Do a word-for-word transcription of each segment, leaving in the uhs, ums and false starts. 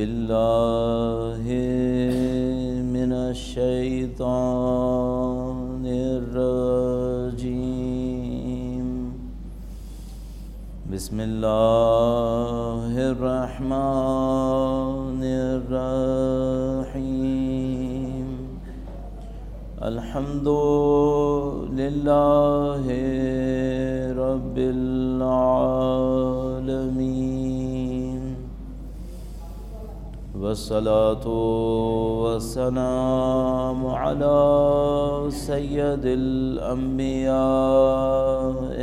باللہ من الشیطان الرجیم بسم اللہ الرحمن الرحیم الحمد للہ رب العالمین والصلاة والسلام على سید الانبیاء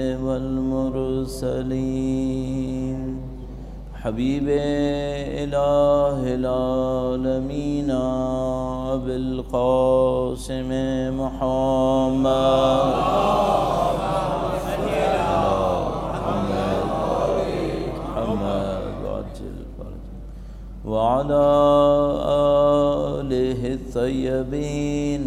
والمرسلین حبیب الہ العالمین ابی القاسم محمد وعلى آله الطيبين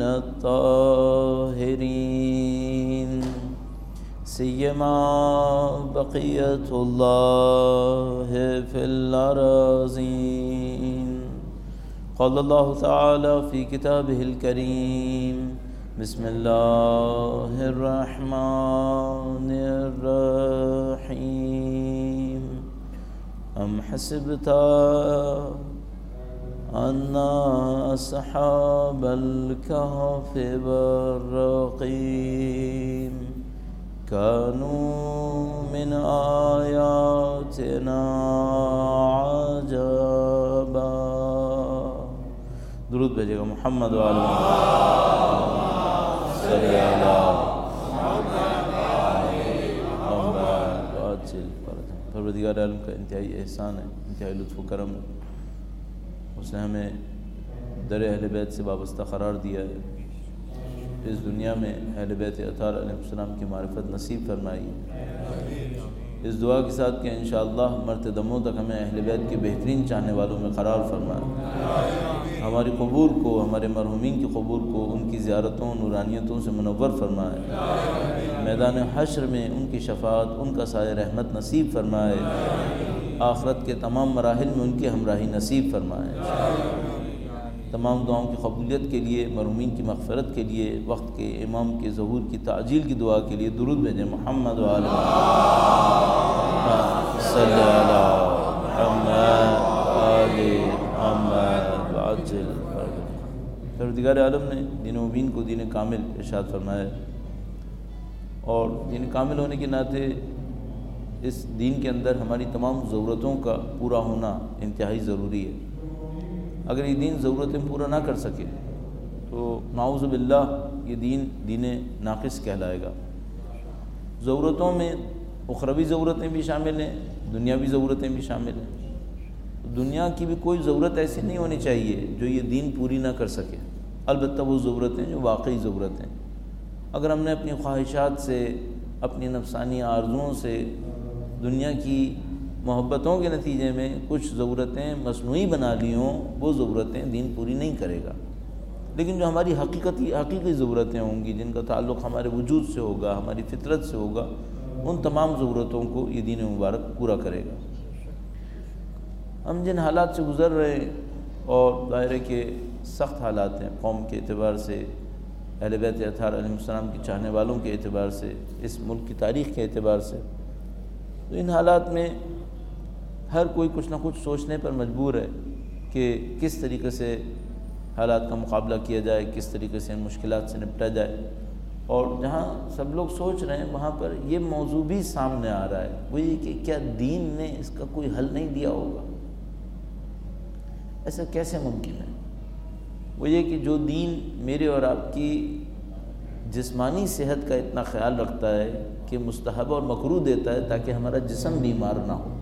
الطاهرين سيما بقية الله في الأراضين قال الله تعالى في كتابه الكريم بسم الله الرحمن الرحيم أم حسبت أن أصحاب الكهف والرقيم كانوا من آياتنا عجبا درود بھیجے گا محمد وعلی صلی اللہ پروردگار عالم کا انتہائی احسان ہے، انتہائی لطف و کرم ہے، اس نے ہمیں در اہل بیت سے وابستہ قرار دیا ہے، اس دنیا میں اہل بیت اطہار علیہ السلام کی معرفت نصیب فرمائی، اس دعا کے ساتھ کہ انشاءاللہ مرتے دموں تک ہمیں اہل بیت کے بہترین چاہنے والوں میں قرار فرمائے، ہماری قبور کو، ہمارے مرحومین کی قبور کو ان کی زیارتوں نورانیتوں سے منور فرمائے، میدان حشر میں ان کی شفاعت، ان کا سایہ رحمت نصیب فرمائے، آخرت کے تمام مراحل میں ان کی ہمراہی نصیب فرمائے، تمام دعاؤں کی قبولیت کے لیے، مرحومین کی مغفرت کے لیے، وقت کے امام کے ظہور کی تعجیل کی دعا کے لیے درود بھیجیں محمد وعلی صلی اللہ محمد آل محمد وعجل فرجہ۔ پروردگار عالم نے دین مبین کو دین کامل ارشاد فرمایا ہے، اور دین کامل ہونے کے ناطے اس دین کے اندر ہماری تمام ضرورتوں کا پورا ہونا انتہائی ضروری ہے۔ اگر یہ دین ضرورتیں پورا نہ کر سکے تو نعوذ باللہ یہ دین دین ناقص کہلائے گا۔ ضرورتوں میں اخروی ضرورتیں بھی شامل ہیں، دنیاوی ضرورتیں بھی شامل ہیں۔ دنیا کی بھی کوئی ضرورت ایسی نہیں ہونی چاہیے جو یہ دین پوری نہ کر سکے، البتہ وہ ضرورتیں جو واقعی ضرورتیں۔ اگر ہم نے اپنی خواہشات سے، اپنی نفسانی آرزوؤں سے، دنیا کی محبتوں کے نتیجے میں کچھ ضرورتیں مصنوعی بنا لی ہوں، وہ ضرورتیں دین پوری نہیں کرے گا۔ لیکن جو ہماری حقیقتی حقیقی ضرورتیں ہوں گی، جن کا تعلق ہمارے وجود سے ہوگا، ہماری فطرت سے ہوگا، ان تمام ضرورتوں کو یہ دین مبارک پورا کرے گا۔ ہم جن حالات سے گزر رہے ہیں، اور ظاہر ہے کہ سخت حالات ہیں قوم کے اعتبار سے، اہل بیت اطہار علیہ السلام کی چاہنے والوں کے اعتبار سے، اس ملک کی تاریخ کے اعتبار سے، تو ان حالات میں ہر کوئی کچھ نہ کچھ سوچنے پر مجبور ہے کہ کس طریقے سے حالات کا مقابلہ کیا جائے، کس طریقے سے ان مشکلات سے نپٹا جائے۔ اور جہاں سب لوگ سوچ رہے ہیں وہاں پر یہ موضوع بھی سامنے آ رہا ہے، وہ یہ کہ کیا دین نے اس کا کوئی حل نہیں دیا ہوگا؟ ایسا کیسے ممکن ہے؟ وہ یہ کہ جو دین میرے اور آپ کی جسمانی صحت کا اتنا خیال رکھتا ہے کہ مستحب اور مکروہ دیتا ہے تاکہ ہمارا جسم بیمار نہ ہو،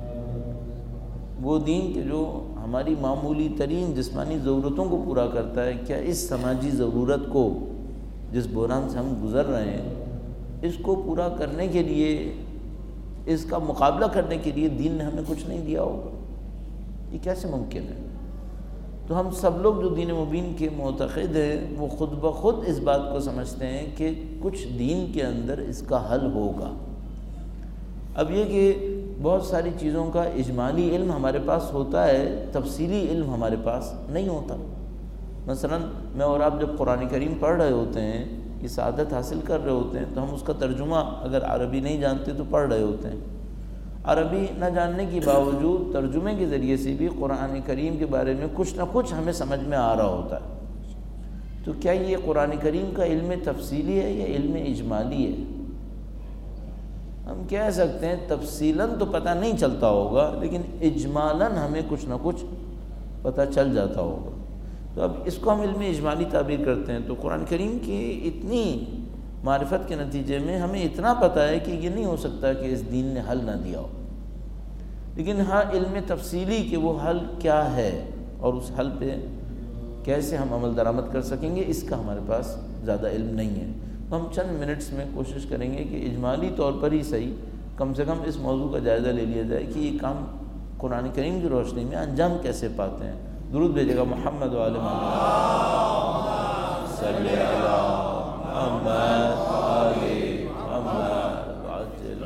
وہ دین کہ جو ہماری معمولی ترین جسمانی ضرورتوں کو پورا کرتا ہے، کیا اس سماجی ضرورت کو، جس بحران سے ہم گزر رہے ہیں، اس کو پورا کرنے کے لیے، اس کا مقابلہ کرنے کے لیے دین نے ہمیں کچھ نہیں دیا ہوگا؟ یہ کیسے ممکن ہے؟ تو ہم سب لوگ جو دین مبین کے معتقد ہیں، وہ خود بخود اس بات کو سمجھتے ہیں کہ کچھ دین کے اندر اس کا حل ہوگا۔ اب یہ کہ بہت ساری چیزوں کا اجمالی علم ہمارے پاس ہوتا ہے، تفصیلی علم ہمارے پاس نہیں ہوتا۔ مثلا میں اور آپ جب قرآن کریم پڑھ رہے ہوتے ہیں، یہ سعادت حاصل کر رہے ہوتے ہیں، تو ہم اس کا ترجمہ اگر عربی نہیں جانتے تو پڑھ رہے ہوتے ہیں۔ عربی نہ جاننے کے باوجود ترجمے کے ذریعے سے بھی قرآن کریم کے بارے میں کچھ نہ کچھ ہمیں سمجھ میں آ رہا ہوتا ہے۔ تو کیا یہ قرآن کریم کا علم تفصیلی ہے یا علم اجمالی ہے؟ ہم کہہ سکتے ہیں تفصیلاً تو پتہ نہیں چلتا ہوگا، لیکن اجمالاً ہمیں کچھ نہ کچھ پتہ چل جاتا ہوگا۔ تو اب اس کو ہم علم اجمالی تعبیر کرتے ہیں۔ تو قرآن کریم کی اتنی معرفت کے نتیجے میں ہمیں اتنا پتہ ہے کہ یہ نہیں ہو سکتا کہ اس دین نے حل نہ دیا ہو، لیکن ہاں علم تفصیلی کہ وہ حل کیا ہے اور اس حل پہ کیسے ہم عمل درآمد کر سکیں گے، اس کا ہمارے پاس زیادہ علم نہیں ہے۔ ہم چند منٹس میں کوشش کریں گے کہ اجمالی طور پر ہی صحیح کم سے کم اس موضوع کا جائزہ لے لیا جائے کہ یہ کام قرآن کریم کی روشنی میں انجام کیسے پاتے ہیں۔ درود بھیجے گا محمد و آل محمد صلی اللہ محمد آل محمد۔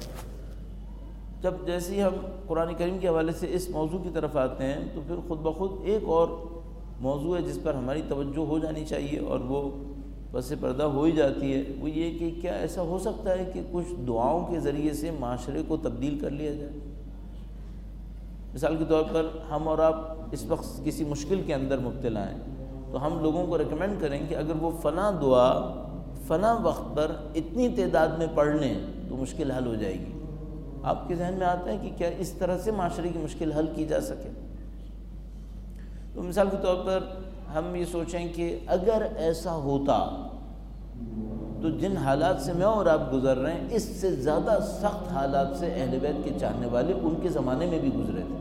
جب جیسے ہی ہم قرآن کریم کے حوالے سے اس موضوع کی طرف آتے ہیں تو پھر خود بخود ایک اور موضوع ہے جس پر ہماری توجہ ہو جانی چاہیے اور وہ پس پردہ ہو ہی جاتی ہے، وہ یہ کہ کیا ایسا ہو سکتا ہے کہ کچھ دعاؤں کے ذریعے سے معاشرے کو تبدیل کر لیا جائے؟ مثال کے طور پر ہم اور آپ اس وقت کسی مشکل کے اندر مبتلا ہیں، تو ہم لوگوں کو ریکمینڈ کریں کہ اگر وہ فلاں دعا فلاں وقت پر اتنی تعداد میں پڑھ لیں تو مشکل حل ہو جائے گی۔ آپ کے ذہن میں آتا ہے کہ کیا اس طرح سے معاشرے کی مشکل حل کی جا سکے؟ تو مثال کے طور پر ہم یہ سوچیں کہ اگر ایسا ہوتا تو جن حالات سے میں اور آپ گزر رہے ہیں اس سے زیادہ سخت حالات سے اہل بیت کے چاہنے والے ان کے زمانے میں بھی گزرے تھے،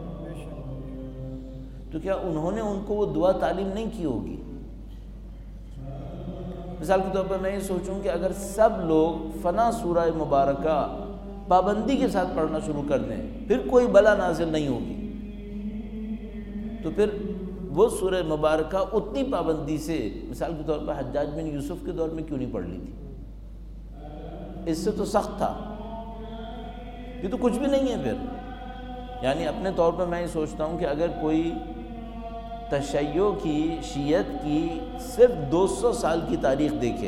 تو کیا انہوں نے ان کو وہ دعا تعلیم نہیں کی ہوگی؟ مثال کے طور پر میں یہ سوچوں کہ اگر سب لوگ فلاں سورہ مبارکہ پابندی کے ساتھ پڑھنا شروع کر دیں پھر کوئی بلا نازل نہیں ہوگی، تو پھر وہ سورہ مبارکہ اتنی پابندی سے مثال کے طور پر حجاج بن یوسف کے دور میں کیوں نہیں پڑھ لی تھی؟ اس سے تو سخت تھا، یہ تو کچھ بھی نہیں ہے پھر۔ یعنی اپنے طور پر میں یہ سوچتا ہوں کہ اگر کوئی تشیع کی شیعت کی صرف دو سو سال کی تاریخ دیکھے،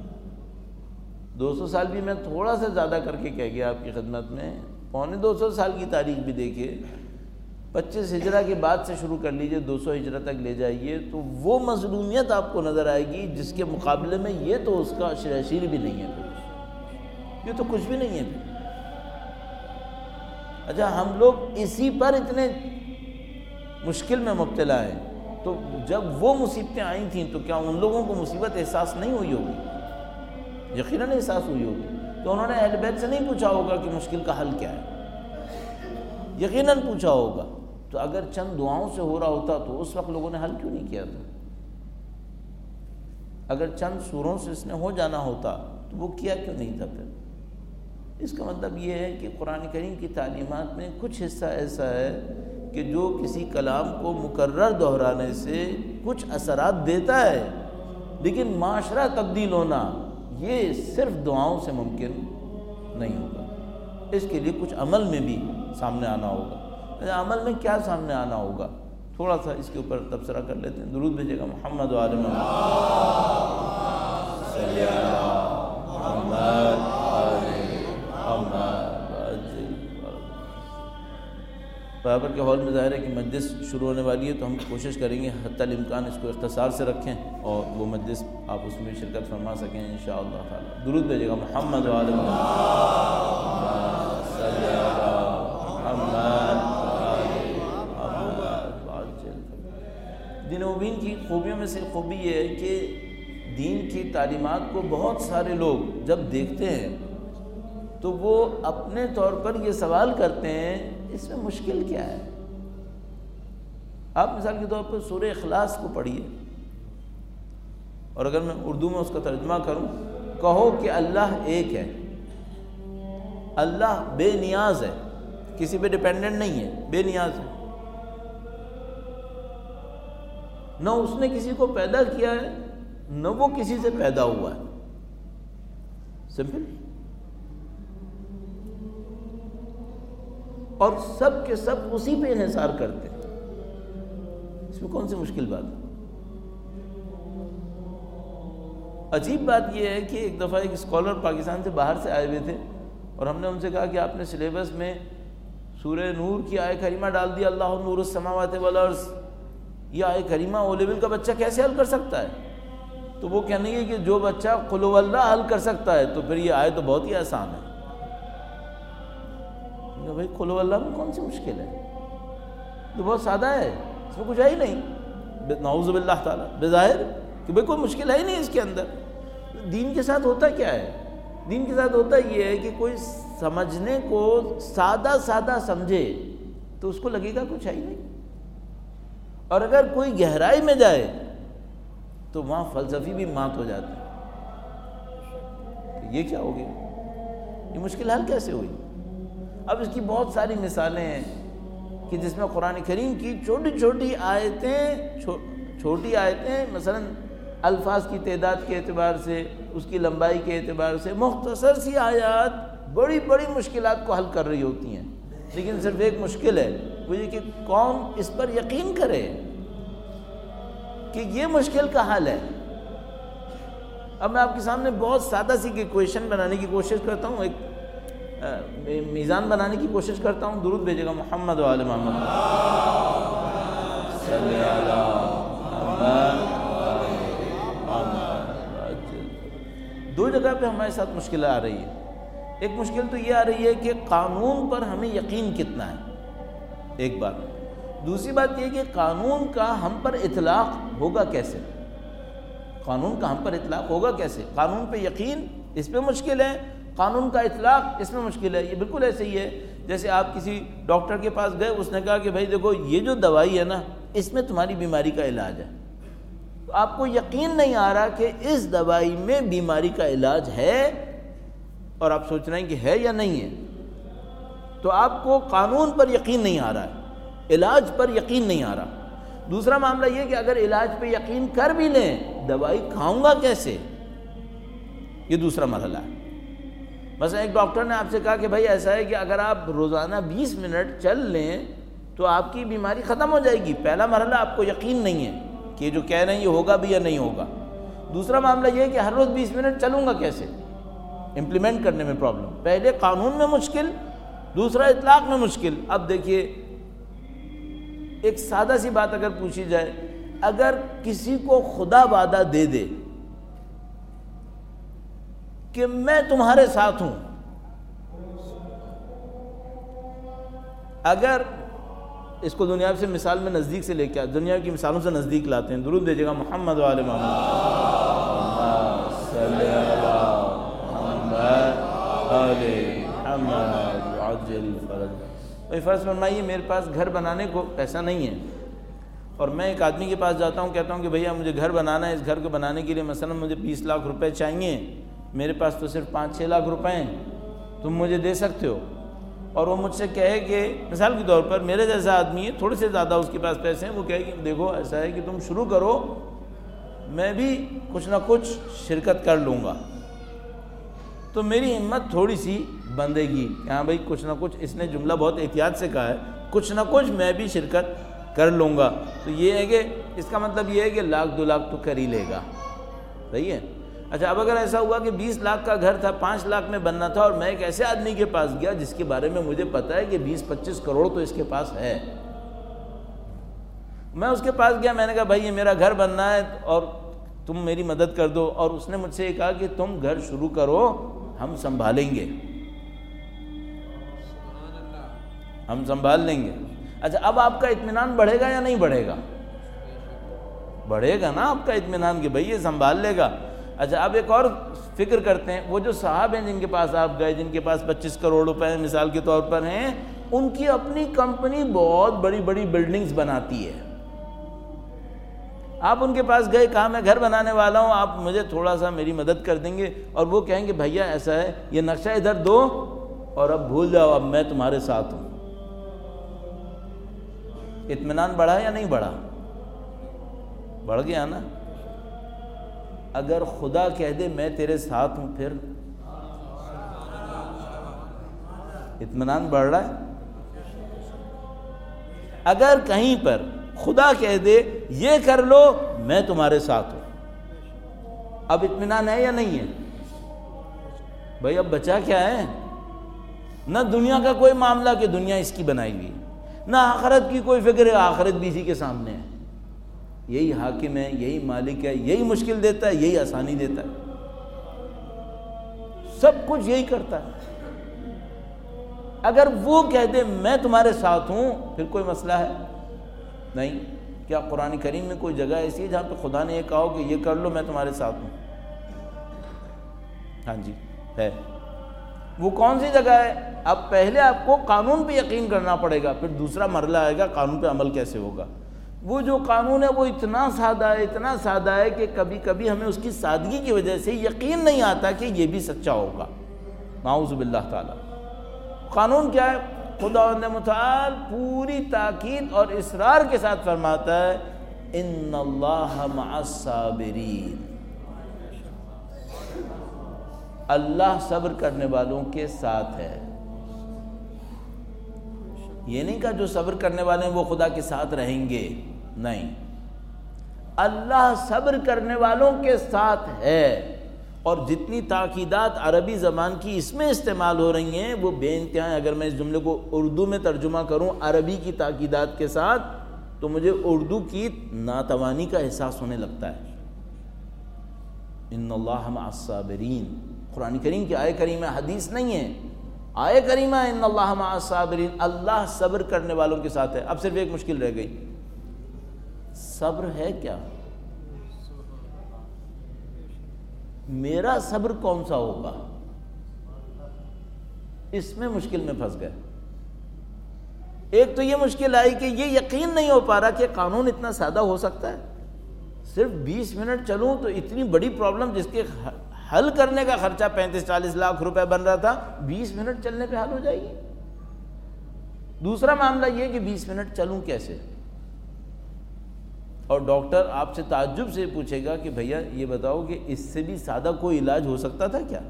دو سو سال بھی میں تھوڑا سا زیادہ کر کے کہہ گیا آپ کی خدمت میں، پونے دو سو سال کی تاریخ بھی دیکھے، پچیس ہجرہ کے بعد سے شروع کر لیجئے دو سو ہجرہ تک لے جائیے، تو وہ مظلومیت آپ کو نظر آئے گی جس کے مقابلے میں یہ تو اس کا شرشیر بھی نہیں ہے، پھر یہ تو کچھ بھی نہیں ہے پھر۔ اچھا ہم لوگ اسی پر اتنے مشکل میں مبتلا ہیں، تو جب وہ مصیبتیں آئی تھیں تو کیا ان لوگوں کو مصیبت احساس نہیں ہوئی ہوگی؟ یقیناً احساس ہوئی ہوگی۔ تو انہوں نے اہل بیت سے نہیں پوچھا ہوگا کہ مشکل کا حل کیا ہے، یقیناً پوچھا ہوگا۔ تو اگر چند دعاؤں سے ہو رہا ہوتا تو اس وقت لوگوں نے حل کیوں نہیں کیا تھا؟ اگر چند سوروں سے اس نے ہو جانا ہوتا تو وہ کیا کیوں نہیں تھا پھر؟ اس کا مطلب یہ ہے کہ قرآن کریم کی تعلیمات میں کچھ حصہ ایسا ہے کہ جو کسی کلام کو مکرر دہرانے سے کچھ اثرات دیتا ہے، لیکن معاشرہ تبدیل ہونا یہ صرف دعاؤں سے ممکن نہیں ہوگا، اس کے لیے کچھ عمل میں بھی سامنے آنا ہوگا۔ عمل میں کیا سامنے آنا ہوگا تھوڑا سا اس کے اوپر تبصرہ کر لیتے ہیں۔ درود بھیجے گا محمد و آل محمد صلی اللہ محمد آل محمد۔ برابر کے ہال میں ظاہر ہے کہ مجلس شروع ہونے والی ہے، تو ہم کوشش کریں گے حتی الامکان اس کو اختصار سے رکھیں اور وہ مجلس آپ اس میں شرکت فرما سکیں انشاءاللہ تعالی۔ درود بھیجے گا محمد و آل محمد صلی اللہ محمد۔ دین و دین کی خوبیوں میں سے خوبی یہ ہے کہ دین کی تعلیمات کو بہت سارے لوگ جب دیکھتے ہیں تو وہ اپنے طور پر یہ سوال کرتے ہیں اس میں مشکل کیا ہے؟ آپ مثال کے طور پر سورہ اخلاص کو پڑھیے، اور اگر میں اردو میں اس کا ترجمہ کروں، کہو کہ اللہ ایک ہے، اللہ بے نیاز ہے، کسی پہ ڈیپینڈنٹ نہیں ہے، بے نیاز ہے، نہ اس نے کسی کو پیدا کیا ہے نہ وہ کسی سے پیدا ہوا ہے، سمپل۔ اور سب کے سب اسی پہ انحصار کرتے ہیں، اس میں کون سی مشکل بات ہے؟ عجیب بات یہ ہے کہ ایک دفعہ ایک اسکالر پاکستان سے باہر سے آئے ہوئے تھے اور ہم نے ان سے کہا کہ آپ نے سلیبس میں سورہ نور کی آیہ کریمہ ڈال دی، اللہ نور السماوات والارض، یہ آیہ کریمہ او لیول کا بچہ کیسے حل کر سکتا ہے؟ تو وہ کہنے لگے کہ جو بچہ قل هو اللہ حل کر سکتا ہے تو پھر یہ آیہ تو بہت ہی آسان ہے۔ بھائی قل هو اللہ میں کون سی مشکل ہے؟ تو بہت سادہ ہے، اس میں کچھ ہے ہی نہیں، نعوذ باللہ تعالیٰ بظاہر کہ بھائی کوئی مشکل ہے ہی نہیں اس کے اندر۔ دین کے ساتھ ہوتا کیا ہے؟ دین کے ساتھ ہوتا یہ ہے کہ کوئی سمجھنے کو سادہ سادہ سمجھے تو اس کو لگے گا کچھ ہے ہی نہیں، اور اگر کوئی گہرائی میں جائے تو وہاں فلسفی بھی مات ہو جاتا ہے کہ یہ کیا ہو گیا، یہ مشکل حل کیسے ہوئی؟ اب اس کی بہت ساری مثالیں ہیں کہ جس میں قرآن کریم کی چھوٹی چھوٹی آیتیں چھوٹی آیتیں مثلا الفاظ کی تعداد کے اعتبار سے، اس کی لمبائی کے اعتبار سے مختصر سی آیات بڑی بڑی مشکلات کو حل کر رہی ہوتی ہیں، لیکن صرف ایک مشکل ہے وہ یہ کہ قوم اس پر یقین کرے کہ یہ مشکل کا حل ہے۔ اب میں آپ کے سامنے بہت سادہ سی کی کویشن بنانے کی کوشش کرتا ہوں، ایک میزان بنانے کی کوشش کرتا ہوں۔ درود بھیجے گا محمد و آل محمد صلی اللہ۔ دو جگہ پہ ہمارے ساتھ مشکل آ رہی ہے۔ ایک مشکل تو یہ آ رہی ہے کہ قانون پر ہمیں یقین کتنا ہے، ایک بات۔ دوسری بات یہ کہ قانون کا ہم پر اطلاق ہوگا کیسے، قانون کا ہم پر اطلاق ہوگا کیسے؟ قانون پہ یقین اس پہ مشکل ہے، قانون کا اطلاق اس میں مشکل ہے۔ یہ بالکل ایسے ہی ہے جیسے آپ کسی ڈاکٹر کے پاس گئے، اس نے کہا کہ بھائی دیکھو یہ جو دوائی ہے نا اس میں تمہاری بیماری کا علاج ہے، تو آپ کو یقین نہیں آ رہا کہ اس دوائی میں بیماری کا علاج ہے، اور آپ سوچ رہے ہیں کہ ہے یا نہیں ہے، تو آپ کو قانون پر یقین نہیں آ رہا ہے، علاج پر یقین نہیں آ رہا۔ دوسرا معاملہ یہ کہ اگر علاج پہ یقین کر بھی لیں، دوائی کھاؤں گا کیسے، یہ دوسرا مرحلہ ہے۔ مثلا ایک ڈاکٹر نے آپ سے کہا کہ بھائی ایسا ہے کہ اگر آپ روزانہ بیس منٹ چل لیں تو آپ کی بیماری ختم ہو جائے گی۔ پہلا مرحلہ آپ کو یقین نہیں ہے کہ یہ جو کہہ رہے ہیں یہ ہوگا بھی یا نہیں ہوگا۔ دوسرا معاملہ یہ ہے کہ ہر روز بیس منٹ چلوں گا کیسے، امپلیمنٹ کرنے میں پرابلم۔ پہلے قانون میں مشکل، دوسرا اطلاق میں مشکل۔ اب دیکھیے ایک سادہ سی بات اگر پوچھی جائے، اگر کسی کو خدا وعدہ دے دے کہ میں تمہارے ساتھ ہوں، اگر اس کو دنیا سے مثال میں نزدیک سے لے کے دنیا کی مثالوں سے نزدیک لاتے ہیں، درود بھیجے گا محمد و آل محمد صلی اللہ علیہ محمد عجل فرج۔ بھائی فرض فرمائیے میرے پاس گھر بنانے کو پیسہ نہیں ہے، اور میں ایک آدمی کے پاس جاتا ہوں، کہتا ہوں کہ بھیا مجھے گھر بنانا ہے، اس گھر کو بنانے کے لیے مثلا مجھے بیس لاکھ روپے چاہیے، میرے پاس تو صرف پانچ چھ لاکھ روپے ہیں، تم مجھے دے سکتے ہو؟ اور وہ مجھ سے کہے کہ مثال کے طور پر میرے جیسا آدمی ہے، تھوڑے سے زیادہ اس کے پاس پیسے ہیں، وہ کہے کہ دیکھو ایسا ہے کہ تم شروع کرو، میں بھی کچھ نہ کچھ شرکت کر لوں گا، تو میری ہمت تھوڑی سی بندھے گی کہ ہاں بھائی کچھ نہ کچھ، اس نے جملہ بہت احتیاط سے کہا ہے، کچھ نہ کچھ میں بھی شرکت کر لوں گا۔ تو یہ ہے کہ اس کا مطلب یہ ہے کہ لاکھ دو لاکھ تو کر ہی لے گا، صحیح ہے۔ اچھا اب اگر ایسا ہوا کہ بیس لاکھ کا گھر تھا، پانچ لاکھ میں بننا تھا، اور میں ایک ایسے آدمی کے پاس گیا جس کے بارے میں مجھے پتا ہے کہ بیس پچیس کروڑ تو اس کے پاس ہے، میں اس کے پاس گیا، میں نے کہا بھائی یہ میرا گھر بننا ہے اور تم میری مدد کر دو، اور اس نے مجھ سے یہ کہا کہ تم گھر شروع کرو، ہم سنبھالیں گے، ہم سنبھال لیں گے۔ اچھا اب آپ کا اطمینان بڑھے گا یا نہیں بڑھے گا؟ بڑھے گا نا آپ کا اطمینان کہ بھائی یہ سنبھال لے گا۔ اچھا اب ایک اور فکر کرتے ہیں، وہ جو صاحب ہیں جن کے پاس آپ گئے، جن کے پاس پچیس کروڑ روپے مثال کے طور پر ہیں، ان کی اپنی کمپنی بہت بڑی بڑی بلڈنگز بناتی ہے، آپ ان کے پاس گئے، کہا میں گھر بنانے والا ہوں، آپ مجھے تھوڑا سا میری مدد کر دیں گے، اور وہ کہیں گے بھیا ایسا ہے یہ نقشہ ادھر دو اور اب بھول جاؤ، اب میں تمہارے ساتھ ہوں۔ اطمینان بڑھا یا نہیں بڑھا؟ بڑھ گیا نا۔ اگر خدا کہہ دے میں تیرے ساتھ ہوں، پھر اطمینان بڑھ رہا ہے؟ اگر کہیں پر خدا کہہ دے یہ کر لو میں تمہارے ساتھ ہوں، اب اطمینان ہے یا نہیں ہے؟ بھائی اب بچا کیا ہے؟ نہ دنیا کا کوئی معاملہ کہ دنیا اس کی بنائی ہوئی، نہ آخرت کی کوئی فکر ہے، آخرت بھی اسی کے سامنے ہے۔ یہی حاکم ہے، یہی مالک ہے، یہی مشکل دیتا ہے، یہی آسانی دیتا ہے، سب کچھ یہی کرتا ہے۔ اگر وہ کہہ دے میں تمہارے ساتھ ہوں پھر کوئی مسئلہ ہے نہیں۔ کیا قرآن کریم میں کوئی جگہ ایسی ہے جہاں پہ خدا نے یہ کہا ہو کہ یہ کر لو میں تمہارے ساتھ ہوں؟ ہاں جی ہے۔ وہ کون سی جگہ ہے؟ اب پہلے آپ کو قانون پہ یقین کرنا پڑے گا، پھر دوسرا مرحلہ آئے گا قانون پہ عمل کیسے ہوگا۔ وہ جو قانون ہے وہ اتنا سادہ ہے، اتنا سادہ ہے کہ کبھی کبھی ہمیں اس کی سادگی کی وجہ سے یقین نہیں آتا کہ یہ بھی سچا ہوگا، نعوذ باللہ تعالی۔ قانون کیا ہے؟ خداوند متعال پوری تاکید اور اصرار کے ساتھ فرماتا ہے ان اللہ مع الصابرین، اللہ صبر کرنے والوں کے ساتھ ہے۔ یہ نہیں کہا جو صبر کرنے والے ہیں وہ خدا کے ساتھ رہیں گے، نہیں، اللہ صبر کرنے والوں کے ساتھ ہے۔ اور جتنی تاکیدات عربی زبان کی اس میں استعمال ہو رہی ہیں وہ بے انتہا ہیں۔ اگر میں اس جملے کو اردو میں ترجمہ کروں عربی کی تاکیدات کے ساتھ تو مجھے اردو کی ناتوانی کا احساس ہونے لگتا ہے۔ ان اللہ مع الصابرین، قرآن کریم کی آیہ کریمہ، حدیث نہیں ہے، آیہ کریمہ ان اللہ مع الصابرین، اللہ صبر کرنے والوں کے ساتھ ہے۔ اب صرف ایک مشکل رہ گئی، صبر ہے کیا؟ میرا صبر کون سا ہوگا؟ اس میں مشکل میں پھنس گئے۔ ایک تو یہ مشکل آئی کہ یہ یقین نہیں ہو پا رہا کہ قانون اتنا سادہ ہو سکتا ہے۔ صرف بیس منٹ چلوں تو اتنی بڑی پرابلم جس کے حل کرنے کا خرچہ پینتیس چالیس لاکھ روپے بن رہا تھا بیس منٹ چلنے پہ حل ہو جائے گی۔ دوسرا معاملہ یہ کہ بیس منٹ چلوں کیسے؟ اور ڈاکٹر آپ سے تعجب سے پوچھے گا کہ بھیا یہ بتاؤ کہ اس سے بھی سادہ کوئی علاج ہو سکتا تھا کیا؟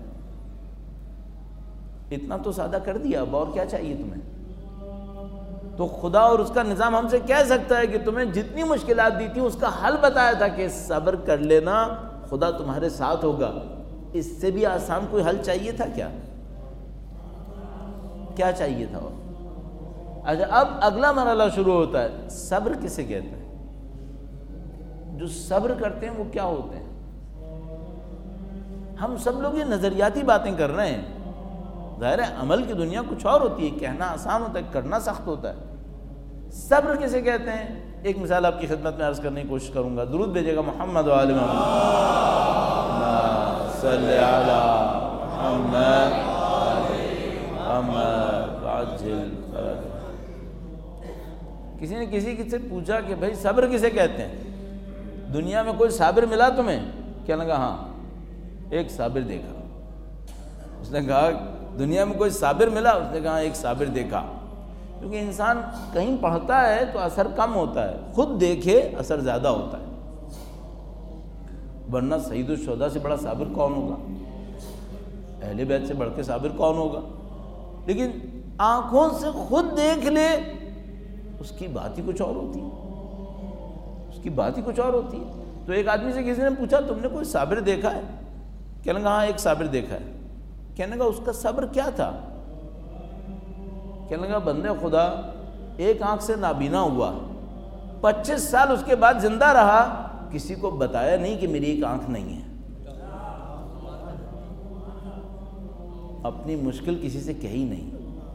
اتنا تو سادہ کر دیا، اب اور کیا چاہیے تمہیں؟ تو خدا اور اس کا نظام ہم سے کہہ سکتا ہے کہ تمہیں جتنی مشکلات دی تھی اس کا حل بتایا تھا کہ صبر کر لینا، خدا تمہارے ساتھ ہوگا۔ اس سے بھی آسان کوئی حل چاہیے تھا کیا؟ کیا چاہیے تھا؟ اور اچھا اب اگلا مرحلہ شروع ہوتا ہے، صبر کسے کہتے ہیں؟ جو صبر کرتے ہیں وہ کیا ہوتے ہیں؟ ہم سب لوگ یہ نظریاتی باتیں کر رہے ہیں، ظاہر ہے عمل کی دنیا کچھ اور ہوتی ہے، کہنا آسان ہوتا ہے، کرنا سخت ہوتا ہے۔ صبر کسے کہتے ہیں؟ ایک مثال آپ کی خدمت میں عرض کرنے کی کوشش کروں گا، درود بھیجے گا محمد و آل محمد صلی علی محمد محمد عجل فرج۔ کسی نے کسی سے پوچھا کہ بھائی صبر کسے کہتے ہیں؟ دنیا میں کوئی صابر ملا تمہیں؟ کیا لگا؟ ہاں ایک صابر دیکھا۔ اس نے کہا دنیا میں کوئی صابر ملا؟ اس نے کہا ایک صابر دیکھا۔ کیونکہ انسان کہیں پڑھتا ہے تو اثر کم ہوتا ہے، خود دیکھے اثر زیادہ ہوتا ہے، ورنہ سید الشہداء سے بڑا صابر کون ہوگا؟ اہل بیت سے بڑھ کے صابر کون ہوگا؟ لیکن آنکھوں سے خود دیکھ لے اس کی بات ہی کچھ اور ہوتی ہے، اس کی بات ہی کچھ اور ہوتی ہے۔ تو ایک آدمی سے کسی نے پوچھا تم نے کوئی صابر دیکھا ہے؟ کہنے لگا ہاں ایک صابر دیکھا ہے۔ کہنے لگا اس کا صبر کیا تھا؟ کہنے لگا بندے خدا ایک آنکھ سے نابینا ہوا، پچیس سال اس کے بعد زندہ رہا، کسی کو بتایا نہیں کہ میری ایک آنکھ نہیں ہے، اپنی مشکل کسی سے کہی نہیں،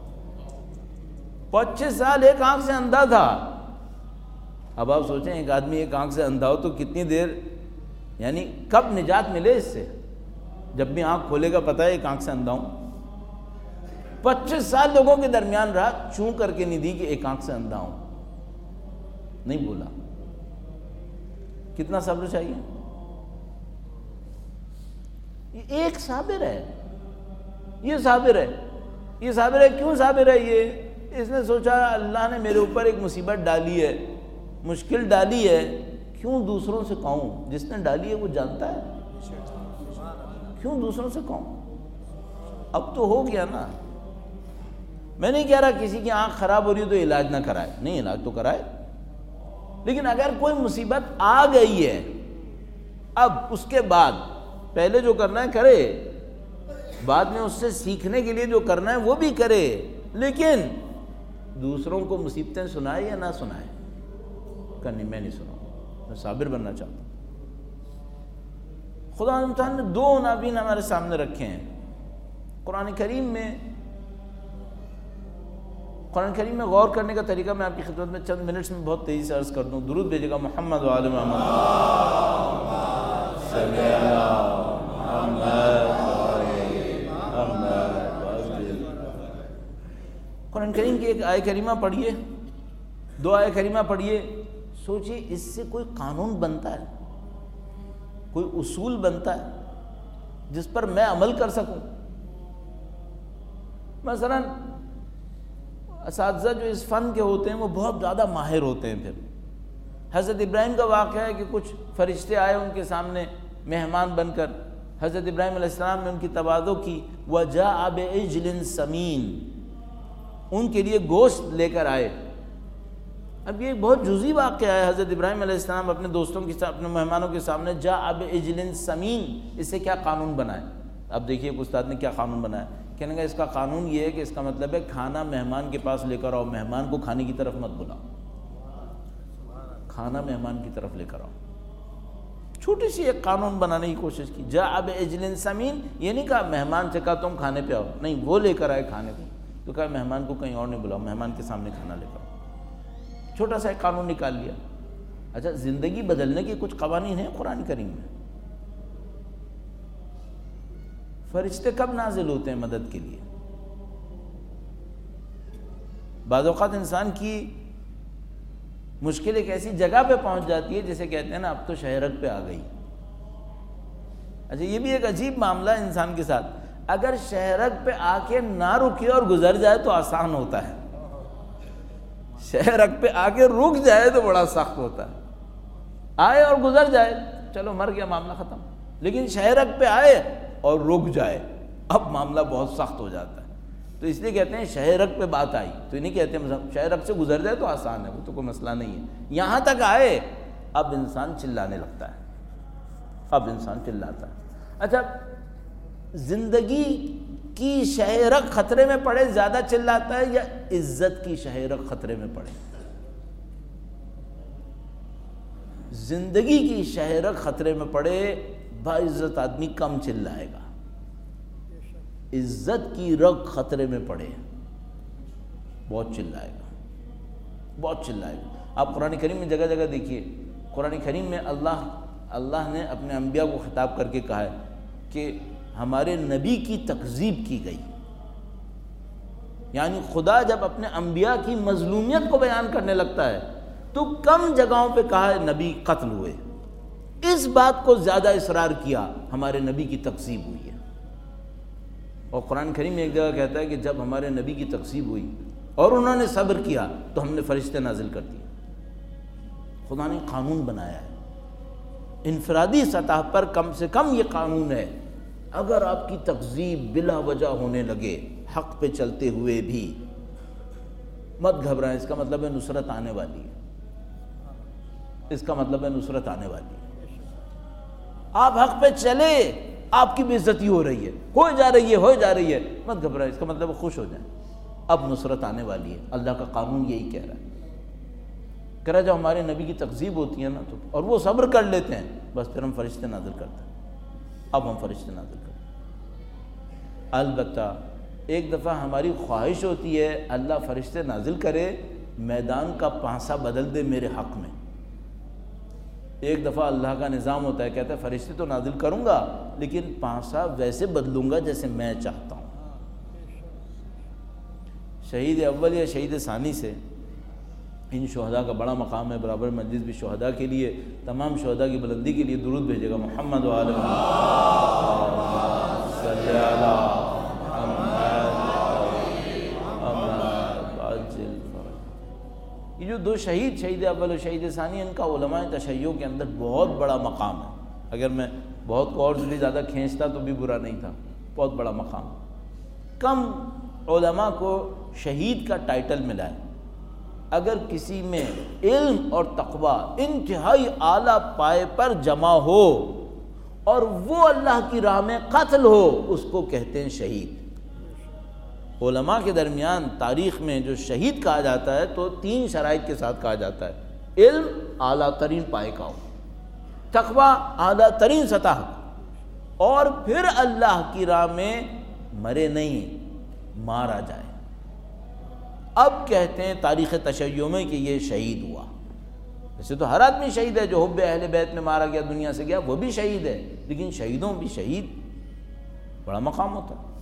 پچیس سال ایک آنکھ سے اندھا تھا۔ اب آپ سوچیں ایک آدمی ایک آنکھ سے اندھا ہو تو کتنی دیر، یعنی کب نجات ملے اس سے؟ جب بھی آنکھ کھولے گا پتہ ہے ایک آنکھ سے اندھا ہوں۔ پچیس سال لوگوں کے درمیان رہا، چوں کر کے نہیں دی کہ ایک آنکھ سے اندھا ہوں، نہیں بولا۔ کتنا صبر چاہیے؟ یہ ایک صابر ہے، یہ صابر ہے، یہ صابر ہے۔ کیوں صابر ہے یہ؟ اس نے سوچا اللہ نے میرے اوپر ایک مصیبت ڈالی ہے، مشکل ڈالی ہے، کیوں دوسروں سے کہوں؟ جس نے ڈالی ہے وہ جانتا ہے، کیوں دوسروں سے کہوں؟ اب تو ہو گیا نا، میں نہیں کہہ رہا کسی کی آنکھ خراب ہو رہی ہے تو علاج نہ کرائے، نہیں، علاج تو کرائے، لیکن اگر کوئی مصیبت آ گئی ہے اب اس کے بعد پہلے جو کرنا ہے کرے، بعد میں اس سے سیکھنے کے لیے جو کرنا ہے وہ بھی کرے، لیکن دوسروں کو مصیبتیں سنائے یا نہ سنائے، کرنی میں نہیں سناؤں، میں صابر بننا چاہتا ہوں۔ خدا تعالیٰ نے دو عناوین ہمارے سامنے رکھے ہیں قرآن کریم میں۔ قرآن کریم میں غور کرنے کا طریقہ میں آپ کی خدمت میں چند منٹس میں بہت تیزی سے عرض کر دوں۔ درود بھیجے گا محمد و آل محمد صلی اللہ محمد قرآن کریم کی ایک آیہ کریمہ پڑھیے، دو آیہ کریمہ پڑھیے، سوچیے اس سے کوئی قانون بنتا ہے، کوئی اصول بنتا ہے جس پر میں عمل کر سکوں۔ مثلا اساتذہ جو اس فن کے ہوتے ہیں وہ بہت زیادہ ماہر ہوتے ہیں۔ پھر حضرت ابراہیم کا واقعہ ہے کہ کچھ فرشتے آئے ان کے سامنے مہمان بن کر، حضرت ابراہیم علیہ السلام نے ان کی تواضع کی، وَجَاءَ بِعِجْلٍ سَمِينٍ، ان کے لیے گوشت لے کر آئے۔ اب یہ ایک بہت جزئی واقعہ ہے، حضرت ابراہیم علیہ السلام اپنے دوستوں کے ساتھ، اپنے مہمانوں کے سامنے جاء بعجل سمین، اس سے کیا قانون بنائے؟ اب دیکھیے استاد نے کیا قانون بنایا، کہنے گا اس کا قانون یہ ہے کہ اس کا مطلب ہے کھانا مہمان کے پاس لے کر آؤ، مہمان کو کھانے کی طرف مت بلاؤ، کھانا مہمان کی طرف لے کر آؤ۔ چھوٹی سی ایک قانون بنانے کی کوشش کی، جاء بعجل سمین، یہ نہیں کہا مہمان سے کہا تم کھانے پہ آؤ، نہیں، وہ لے کر آئے کھانے کو، تو کہا مہمان کو کہیں اور نہیں بلاؤ، مہمان کے سامنے کھانا لے کر آؤ۔ چھوٹا سا ایک قانون نکال لیا۔ اچھا، زندگی بدلنے کے کچھ قوانین ہیں قرآن کریم میں۔ فرشتے کب نازل ہوتے ہیں مدد کے لیے؟ بعض اوقات انسان کی مشکل ایک ایسی جگہ پہ پہنچ جاتی ہے جسے کہتے ہیں نا اب تو شہرک پہ آ گئی۔ اچھا، یہ بھی ایک عجیب معاملہ ہے انسان کے ساتھ، اگر شہرک پہ آ کے نہ رکے اور گزر جائے تو آسان ہوتا ہے، شہرک پہ آ کے رک جائے تو بڑا سخت ہوتا ہے۔ آئے اور گزر جائے چلو مر گیا معاملہ ختم، لیکن شہرک پہ آئے اور رک جائے اب معاملہ بہت سخت ہو جاتا ہے۔ تو اس لیے کہتے ہیں شہرک پہ بات آئی، تو نہیں کہتے شہرک سے گزر جائے تو آسان ہے، وہ تو کوئی مسئلہ نہیں ہے، یہاں تک آئے اب انسان چلانے لگتا ہے، اب انسان چلاتا ہے۔ اچھا، زندگی کی شہرک خطرے میں پڑے زیادہ چلاتا ہے یا عزت کی شہرک خطرے میں پڑے؟ زندگی کی شہرک خطرے میں پڑے باعزت آدمی کم چلائے گا، عزت کی رگ خطرے میں پڑے بہت چلائے گا، بہت چلائے گا۔ آپ قرآن کریم میں جگہ جگہ دیکھیے، قرآن کریم میں اللہ اللہ نے اپنے انبیاء کو خطاب کر کے کہا ہے کہ ہمارے نبی کی تکذیب کی گئی، یعنی خدا جب اپنے انبیاء کی مظلومیت کو بیان کرنے لگتا ہے تو کم جگہوں پہ کہا ہے نبی قتل ہوئے، اس بات کو زیادہ اصرار کیا ہمارے نبی کی تکذیب ہوئی ہے۔ اور قرآن کریم میں ایک جگہ کہتا ہے کہ جب ہمارے نبی کی تکذیب ہوئی اور انہوں نے صبر کیا تو ہم نے فرشتے نازل کر دیے۔ خدا نے قانون بنایا ہے، انفرادی سطح پر کم سے کم یہ قانون ہے، اگر آپ کی تکذیب بلا وجہ ہونے لگے حق پہ چلتے ہوئے بھی مت گھبرائیں، اس کا مطلب ہے نصرت آنے والی ہے، اس کا مطلب ہے نصرت آنے والی ہے۔ آپ حق پہ چلے، آپ کی بے عزتی ہو رہی ہے، ہو جا رہی ہے ہو جا رہی ہے، مت گھبرائیں، اس کا مطلب ہے خوش ہو جائیں، اب نصرت آنے والی ہے۔ اللہ کا قانون یہی کہہ رہا ہے، کہہ رہا ہے جب ہمارے نبی کی تکذیب ہوتی ہے نا تو اور وہ صبر کر لیتے ہیں، بس پھر ہم فرشتے نازل کرتے ہیں، اب ہم فرشتے نازل کرتے ہیں۔ البتہ ایک دفعہ ہماری خواہش ہوتی ہے اللہ فرشتے نازل کرے، میدان کا پانسا بدل دے میرے حق میں۔ ایک دفعہ اللہ کا نظام ہوتا ہے، کہتا ہے فرشتے تو نازل کروں گا لیکن پانسا ویسے بدلوں گا جیسے میں چاہتا ہوں۔ شہید اول یا شہید ثانی سے ان شہداء کا بڑا مقام ہے، برابر مجلس بھی شہداء کے لیے، تمام شہداء کی بلندی کے لیے درود بھیجے گا محمد و آل محمد صلی اللہ یہ جو دو شہید، شہید اول و شہید ثانی، ان کا علماء تشیع کے اندر بہت بڑا مقام ہے۔ اگر میں بہت کورس بھی زیادہ کھینچتا تو بھی برا نہیں تھا، بہت بڑا مقام۔ کم علماء کو شہید کا ٹائٹل ملا ہے۔ اگر کسی میں علم اور تقوی انتہائی اعلیٰ پائے پر جمع ہو اور وہ اللہ کی راہ میں قتل ہو، اس کو کہتے ہیں شہید۔ علماء کے درمیان تاریخ میں جو شہید کہا جاتا ہے تو تین شرائط کے ساتھ کہا جاتا ہے: علم اعلیٰ ترین پائے کا ہو، تقوی اعلیٰ ترین سطح، اور پھر اللہ کی راہ میں مرے نہیں، مارا جائے۔ اب کہتے ہیں تاریخ تشیع میں کہ یہ شہید ہوا۔ ویسے تو ہر آدمی شہید ہے، جو حب اہل بیت میں مارا گیا، دنیا سے گیا، وہ بھی شہید ہے، لیکن شہیدوں بھی شہید بڑا مقام ہوتا ہے۔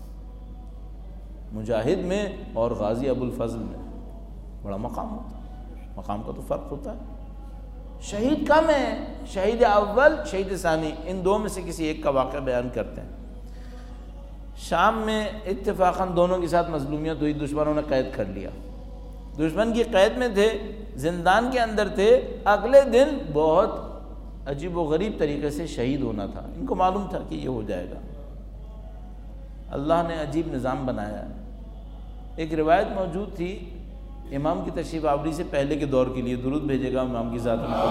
مجاہد میں اور غازی ابو الفضل میں بڑا مقام ہوتا ہے، مقام کا تو فرق ہوتا ہے۔ شہید کم ہے، شہید اول، شہید ثانی، ان دو میں سے کسی ایک کا واقعہ بیان کرتے ہیں۔ شام میں اتفاقاً دونوں کے ساتھ مظلومیت ہوئی، دشمنوں نے قید کر لیا، دشمن کی قید میں تھے، زندان کے اندر تھے۔ اگلے دن بہت عجیب و غریب طریقے سے شہید ہونا تھا، ان کو معلوم تھا کہ یہ ہو جائے گا۔ اللہ نے عجیب نظام بنایا۔ ایک روایت موجود تھی امام کی تشریف آوری سے پہلے کے دور کے لیے، درود بھیجے گا امام کی ذات میں۔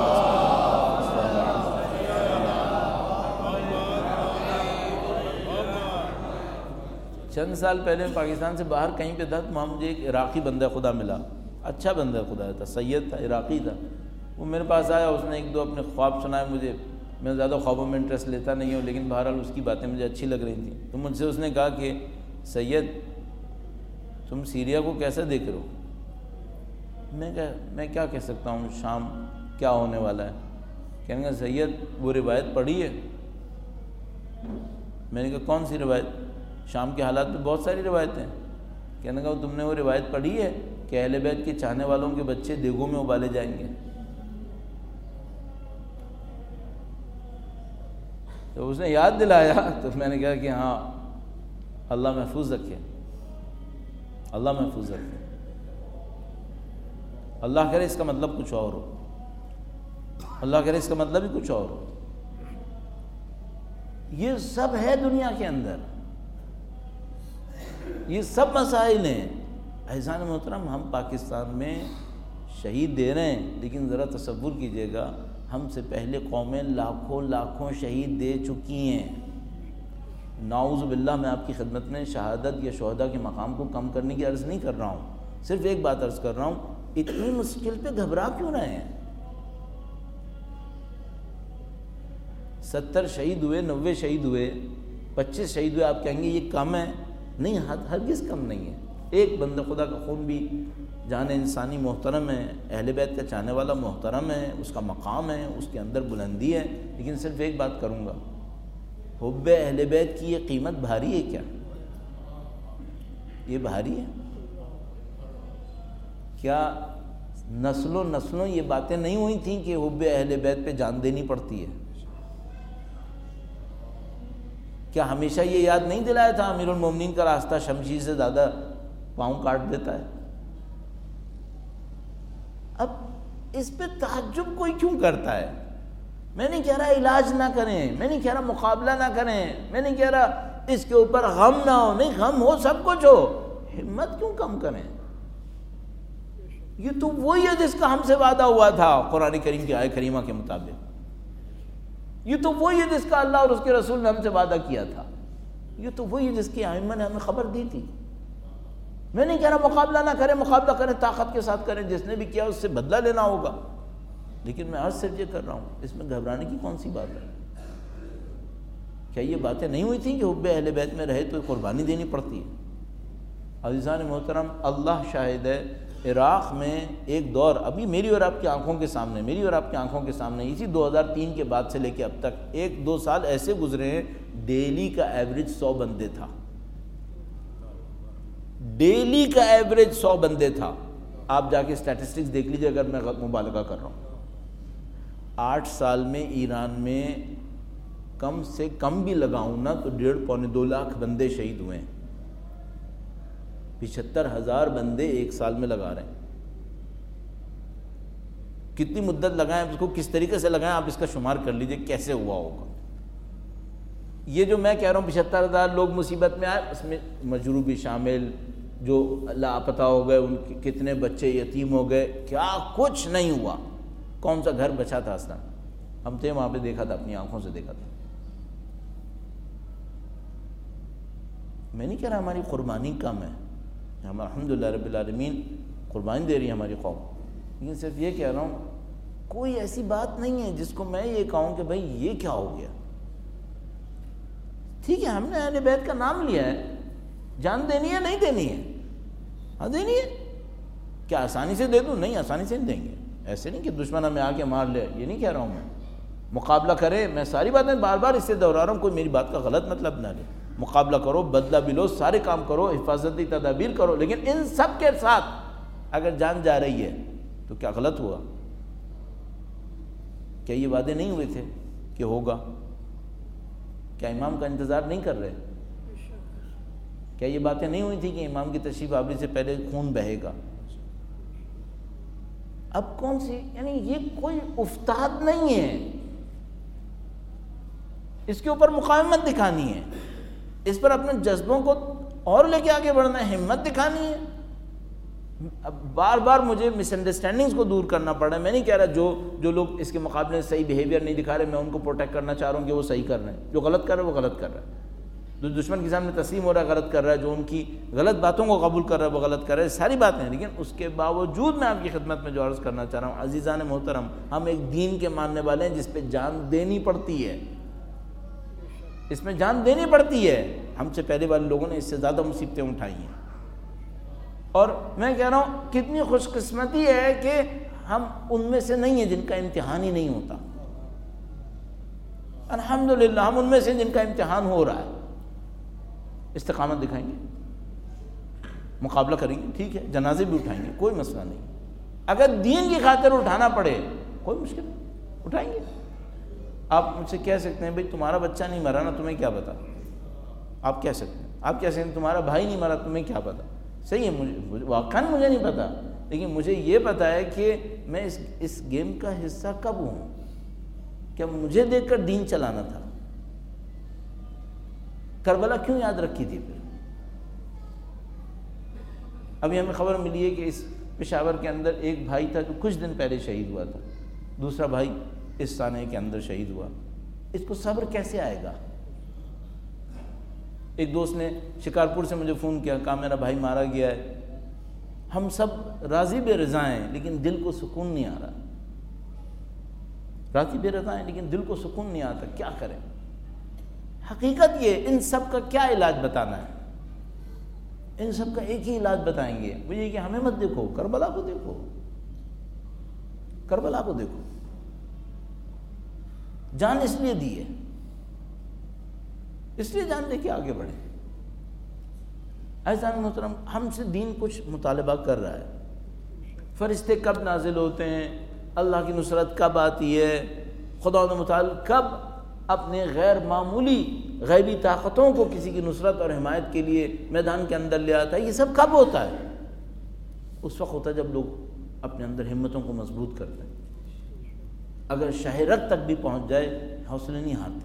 چند سال پہلے میں پاکستان سے باہر کہیں پہ تھا تو وہاں مجھے ایک عراقی بندہ خدا ملا، اچھا بندہ خدا تھا، سید تھا، عراقی تھا۔ وہ میرے پاس آیا، اس نے ایک دو اپنے خواب سنائے مجھے۔ میں زیادہ خوابوں میں انٹرسٹ لیتا نہیں ہوں، لیکن بہرحال اس کی باتیں مجھے اچھی لگ رہی تھیں۔ تو مجھ سے اس نے کہا کہ سید تم سیریا کو کیسے دیکھ رہے ہو؟ میں کہا میں کیا کہہ سکتا ہوں، شام کیا ہونے والا ہے؟ کہنے کا سید وہ روایت پڑھی ہے؟ میں نے کہا کون سی روایت؟ شام کے حالات میں بہت ساری روایتیں۔ کہنے کا تم نے وہ روایت پڑھی ہے کہ اہل بیت کے چاہنے والوں کے بچے دیگوں میں ابالے جائیں گے؟ تو اس نے یاد دلایا تو میں نے کہا کہ ہاں اللہ محفوظ رکھے، اللہ محفوظ رکھے، اللہ کرے اس کا مطلب کچھ اور ہو، اللہ کرے اس کا مطلب ہی کچھ اور ہو۔ یہ سب ہے دنیا کے اندر، یہ سب مسائل ہیں۔ عزیزان محترم، ہم پاکستان میں شہید دے رہے ہیں، لیکن ذرا تصور کیجئے گا ہم سے پہلے قومیں لاکھوں لاکھوں شہید دے چکی ہیں۔ نعوذ باللہ، میں آپ کی خدمت میں شہادت یا شہداء کے مقام کو کم کرنے کی عرض نہیں کر رہا ہوں، صرف ایک بات عرض کر رہا ہوں، اتنی مشکل پہ گھبرا کیوں رہے ہیں؟ ستر شہید ہوئے، نوے شہید ہوئے، پچیس شہید ہوئے، آپ کہیں گے یہ کم ہے؟ نہیں، ہرگز کم نہیں ہے۔ ایک بندہ خدا کا خون بھی جان انسانی محترم ہے، اہل بیت کا چاہنے والا محترم ہے، اس کا مقام ہے، اس کے اندر بلندی ہے، لیکن صرف ایک بات کروں گا، حب اہل بیت کی یہ قیمت بھاری ہے کیا؟ یہ بھاری ہے کیا؟ نسلوں نسلوں یہ باتیں نہیں ہوئی تھیں کہ حب اہل بیت پہ جان دینی پڑتی ہے؟ کیا ہمیشہ یہ یاد نہیں دلایا تھا امیر المومنین کا راستہ شمشیر سے زیادہ پاؤں کاٹ دیتا ہے؟ اب اس پہ تعجب کوئی کیوں کرتا ہے؟ میں نہیں کہہ رہا علاج نہ کریں، میں نہیں کہہ رہا مقابلہ نہ کریں، میں نہیں کہہ رہا اس کے اوپر غم نہ ہو، نہیں، غم ہو، سب کچھ ہو، ہمت کیوں کم کریں؟ یہ تو وہی ہے جس کا ہم سے وعدہ ہوا تھا قرآن کریم کی آیت کریمہ کے مطابق، یہ تو وہی ہے جس کا اللہ اور اس کے رسول نے ہم سے وعدہ کیا تھا، یہ تو وہی ہے جس کی ائمہ نے ہمیں خبر دی تھی۔ میں نہیں کہہ رہا مقابلہ نہ کریں، مقابلہ کریں، طاقت کے ساتھ کریں، جس نے بھی کیا اس سے بدلہ لینا ہوگا، لیکن میں عرض صرف یہ کر رہا ہوں، اس میں گھبرانے کی کون سی بات ہے؟ کیا یہ باتیں نہیں ہوئی تھیں کہ حب اہل بیت میں رہے تو قربانی دینی پڑتی ہے؟ عزیزان محترم، اللہ شاہد ہے، عراق میں ایک دور ابھی میری اور آپ کی آنکھوں کے سامنے میری اور آپ کی آنکھوں کے سامنے اسی دو ہزار تین کے بعد سے لے کے اب تک ایک دو سال ایسے گزرے ہیں، ڈیلی کا ایوریج سو بندے تھا، ڈیلی کا ایوریج سو بندے تھا۔ آپ جا کے اسٹیٹسٹکس دیکھ لیجیے اگر میں مبالغہ کر رہا ہوں۔ آٹھ سال میں ایران میں کم سے کم بھی لگاؤں نا تو ڈیڑھ پونے دو لاکھ بندے شہید ہوئے ہیں، پچہتر ہزار بندے ایک سال میں لگا رہے ہیں۔ کتنی مدت لگائیں، اس کو کس طریقے سے لگائیں، آپ اس کا شمار کر لیجئے کیسے ہوا ہوگا۔ یہ جو میں کہہ رہا ہوں پچہتر ہزار لوگ مصیبت میں آئے، اس میں مجروح بھی شامل، جو لاپتہ ہو گئے، ان کے کتنے بچے یتیم ہو گئے، کیا کچھ نہیں ہوا، کون سا گھر بچا تھا اصلا؟ ہم تھے وہاں پہ، دیکھا تھا، اپنی آنکھوں سے دیکھا تھا۔ میں نہیں کہہ رہا ہماری قربانی کم ہے، ہم الحمدللہ رب العالمین قربانی دے رہی ہے ہماری قوم، لیکن صرف یہ کہہ رہا ہوں کوئی ایسی بات نہیں ہے جس کو میں یہ کہوں کہ بھائی یہ کیا ہو گیا۔ ٹھیک ہے، ہم نے اہل بیت کا نام لیا ہے، جان دینی ہے نہیں دینی ہے؟ ہاں دینی ہے۔ کیا آسانی سے دے دوں؟ نہیں، آسانی سے نہیں دیں گے۔ ایسے نہیں کہ دشمن ہمیں آ کے مار لے، یہ نہیں کہہ رہا ہوں میں، مقابلہ کرے۔ میں ساری باتیں بار بار اس سے دہرا رہا ہوں، کوئی میری بات کا غلط مطلب نہ لے۔ مقابلہ کرو، بدلہ بھی لو، سارے کام کرو، حفاظتی تدابیر کرو، لیکن ان سب کے ساتھ اگر جان جا رہی ہے تو کیا غلط ہوا؟ کیا یہ وعدے نہیں ہوئے تھے کہ ہوگا؟ کیا امام کا انتظار نہیں کر رہے؟ کیا یہ باتیں نہیں ہوئی تھی کہ امام کی تشریف آوری سے پہلے خون بہے گا؟ اب کون سی، یعنی یہ کوئی افتاد نہیں ہے، اس کے اوپر مقاومت دکھانی ہے، اس پر اپنے جذبوں کو اور لے کے آگے بڑھنا ہے، ہمت دکھانی ہے۔ اب بار بار مجھے مس انڈرسٹینڈنگز کو دور کرنا پڑ رہا ہے۔ میں نہیں کہہ رہا جو جو لوگ اس کے مقابلے میں صحیح بیہیویئر نہیں دکھا رہے، میں ان کو پروٹیکٹ کرنا چاہ رہا ہوں کہ وہ صحیح کر رہے ہیں، جو غلط کر رہے ہیں وہ غلط کر رہا ہے، جو دشمن کے سامنے تسلیم ہو رہا ہے غلط کر رہا ہے، جو ان کی غلط باتوں کو قبول کر رہا ہے وہ غلط کر رہا ہے، ساری باتیں ہیں۔ لیکن اس کے باوجود میں آپ کی خدمت میں جو عرض کرنا چاہ رہا ہوں، عزیزان محترم، ہم ایک دین کے ماننے والے ہیں جس پہ جان دینی پڑتی ہے، اس میں جان دینی پڑتی ہے۔ ہم سے پہلے والے لوگوں نے اس سے زیادہ مصیبتیں اٹھائی ہیں، اور میں کہہ رہا ہوں کتنی خوش قسمتی ہے کہ ہم ان میں سے نہیں ہیں جن کا امتحان ہی نہیں ہوتا۔ الحمدللہ ہم ان میں سے جن کا امتحان ہو رہا ہے۔ استقامت دکھائیں گے، مقابلہ کریں گے، ٹھیک ہے، جنازے بھی اٹھائیں گے، کوئی مسئلہ نہیں۔ اگر دین کی خاطر اٹھانا پڑے کوئی مشکل نہیں، اٹھائیں گے۔ آپ مجھ سے کہہ سکتے ہیں بھئی تمہارا بچہ نہیں مرا نا، تمہیں کیا پتا؟ آپ کہہ سکتے ہیں، آپ کہہ سکتے ہیں تمہارا بھائی نہیں مرا، تمہیں کیا پتا؟ صحیح ہے، مجھے واقعاً مجھے نہیں پتا، لیکن مجھے یہ پتا ہے کہ میں اس اس گیم کا حصہ کب ہوں۔ کیا مجھے دیکھ کر دین چلانا تھا؟ کربلا کیوں یاد رکھی تھی پھر؟ ابھی ہمیں خبر ملی ہے کہ اس پشاور کے اندر ایک بھائی تھا جو کچھ دن پہلے شہید ہوا تھا، دوسرا بھائی اس سانے کے اندر شہید ہوا۔ اس کو صبر کیسے آئے گا؟ ایک دوست نے شکارپور سے مجھے فون کیا، کہا میرا بھائی مارا گیا ہے، ہم سب راضی بے رضا ہیں لیکن دل کو سکون نہیں آ رہا، راضی بے رضا ہیں لیکن دل کو سکون نہیں آتا، کیا کریں؟ حقیقت یہ، ان سب کا کیا علاج بتانا ہے؟ ان سب کا ایک ہی علاج بتائیں گے، وہ یہ کہ ہمیں مت دیکھو، کربلا کو دیکھو، کربلا کو دیکھو۔ جان اس لیے دی ہے، اس لیے جان دے کے آگے بڑھیں۔ عزیزان محترم، ہم سے دین کچھ مطالبہ کر رہا ہے، فرشتے کب نازل ہوتے ہیں، اللہ کی نصرت کب آتی ہے، خدا متعال کب اپنے غیر معمولی غیبی طاقتوں کو کسی کی نصرت اور حمایت کے لیے میدان کے اندر لے آتا ہے، یہ سب کب ہوتا ہے؟ اس وقت ہوتا ہے جب لوگ اپنے اندر ہمتوں کو مضبوط کرتے ہیں۔ اگر شہرت تک بھی پہنچ جائے حوصلے نہیں ہارتے،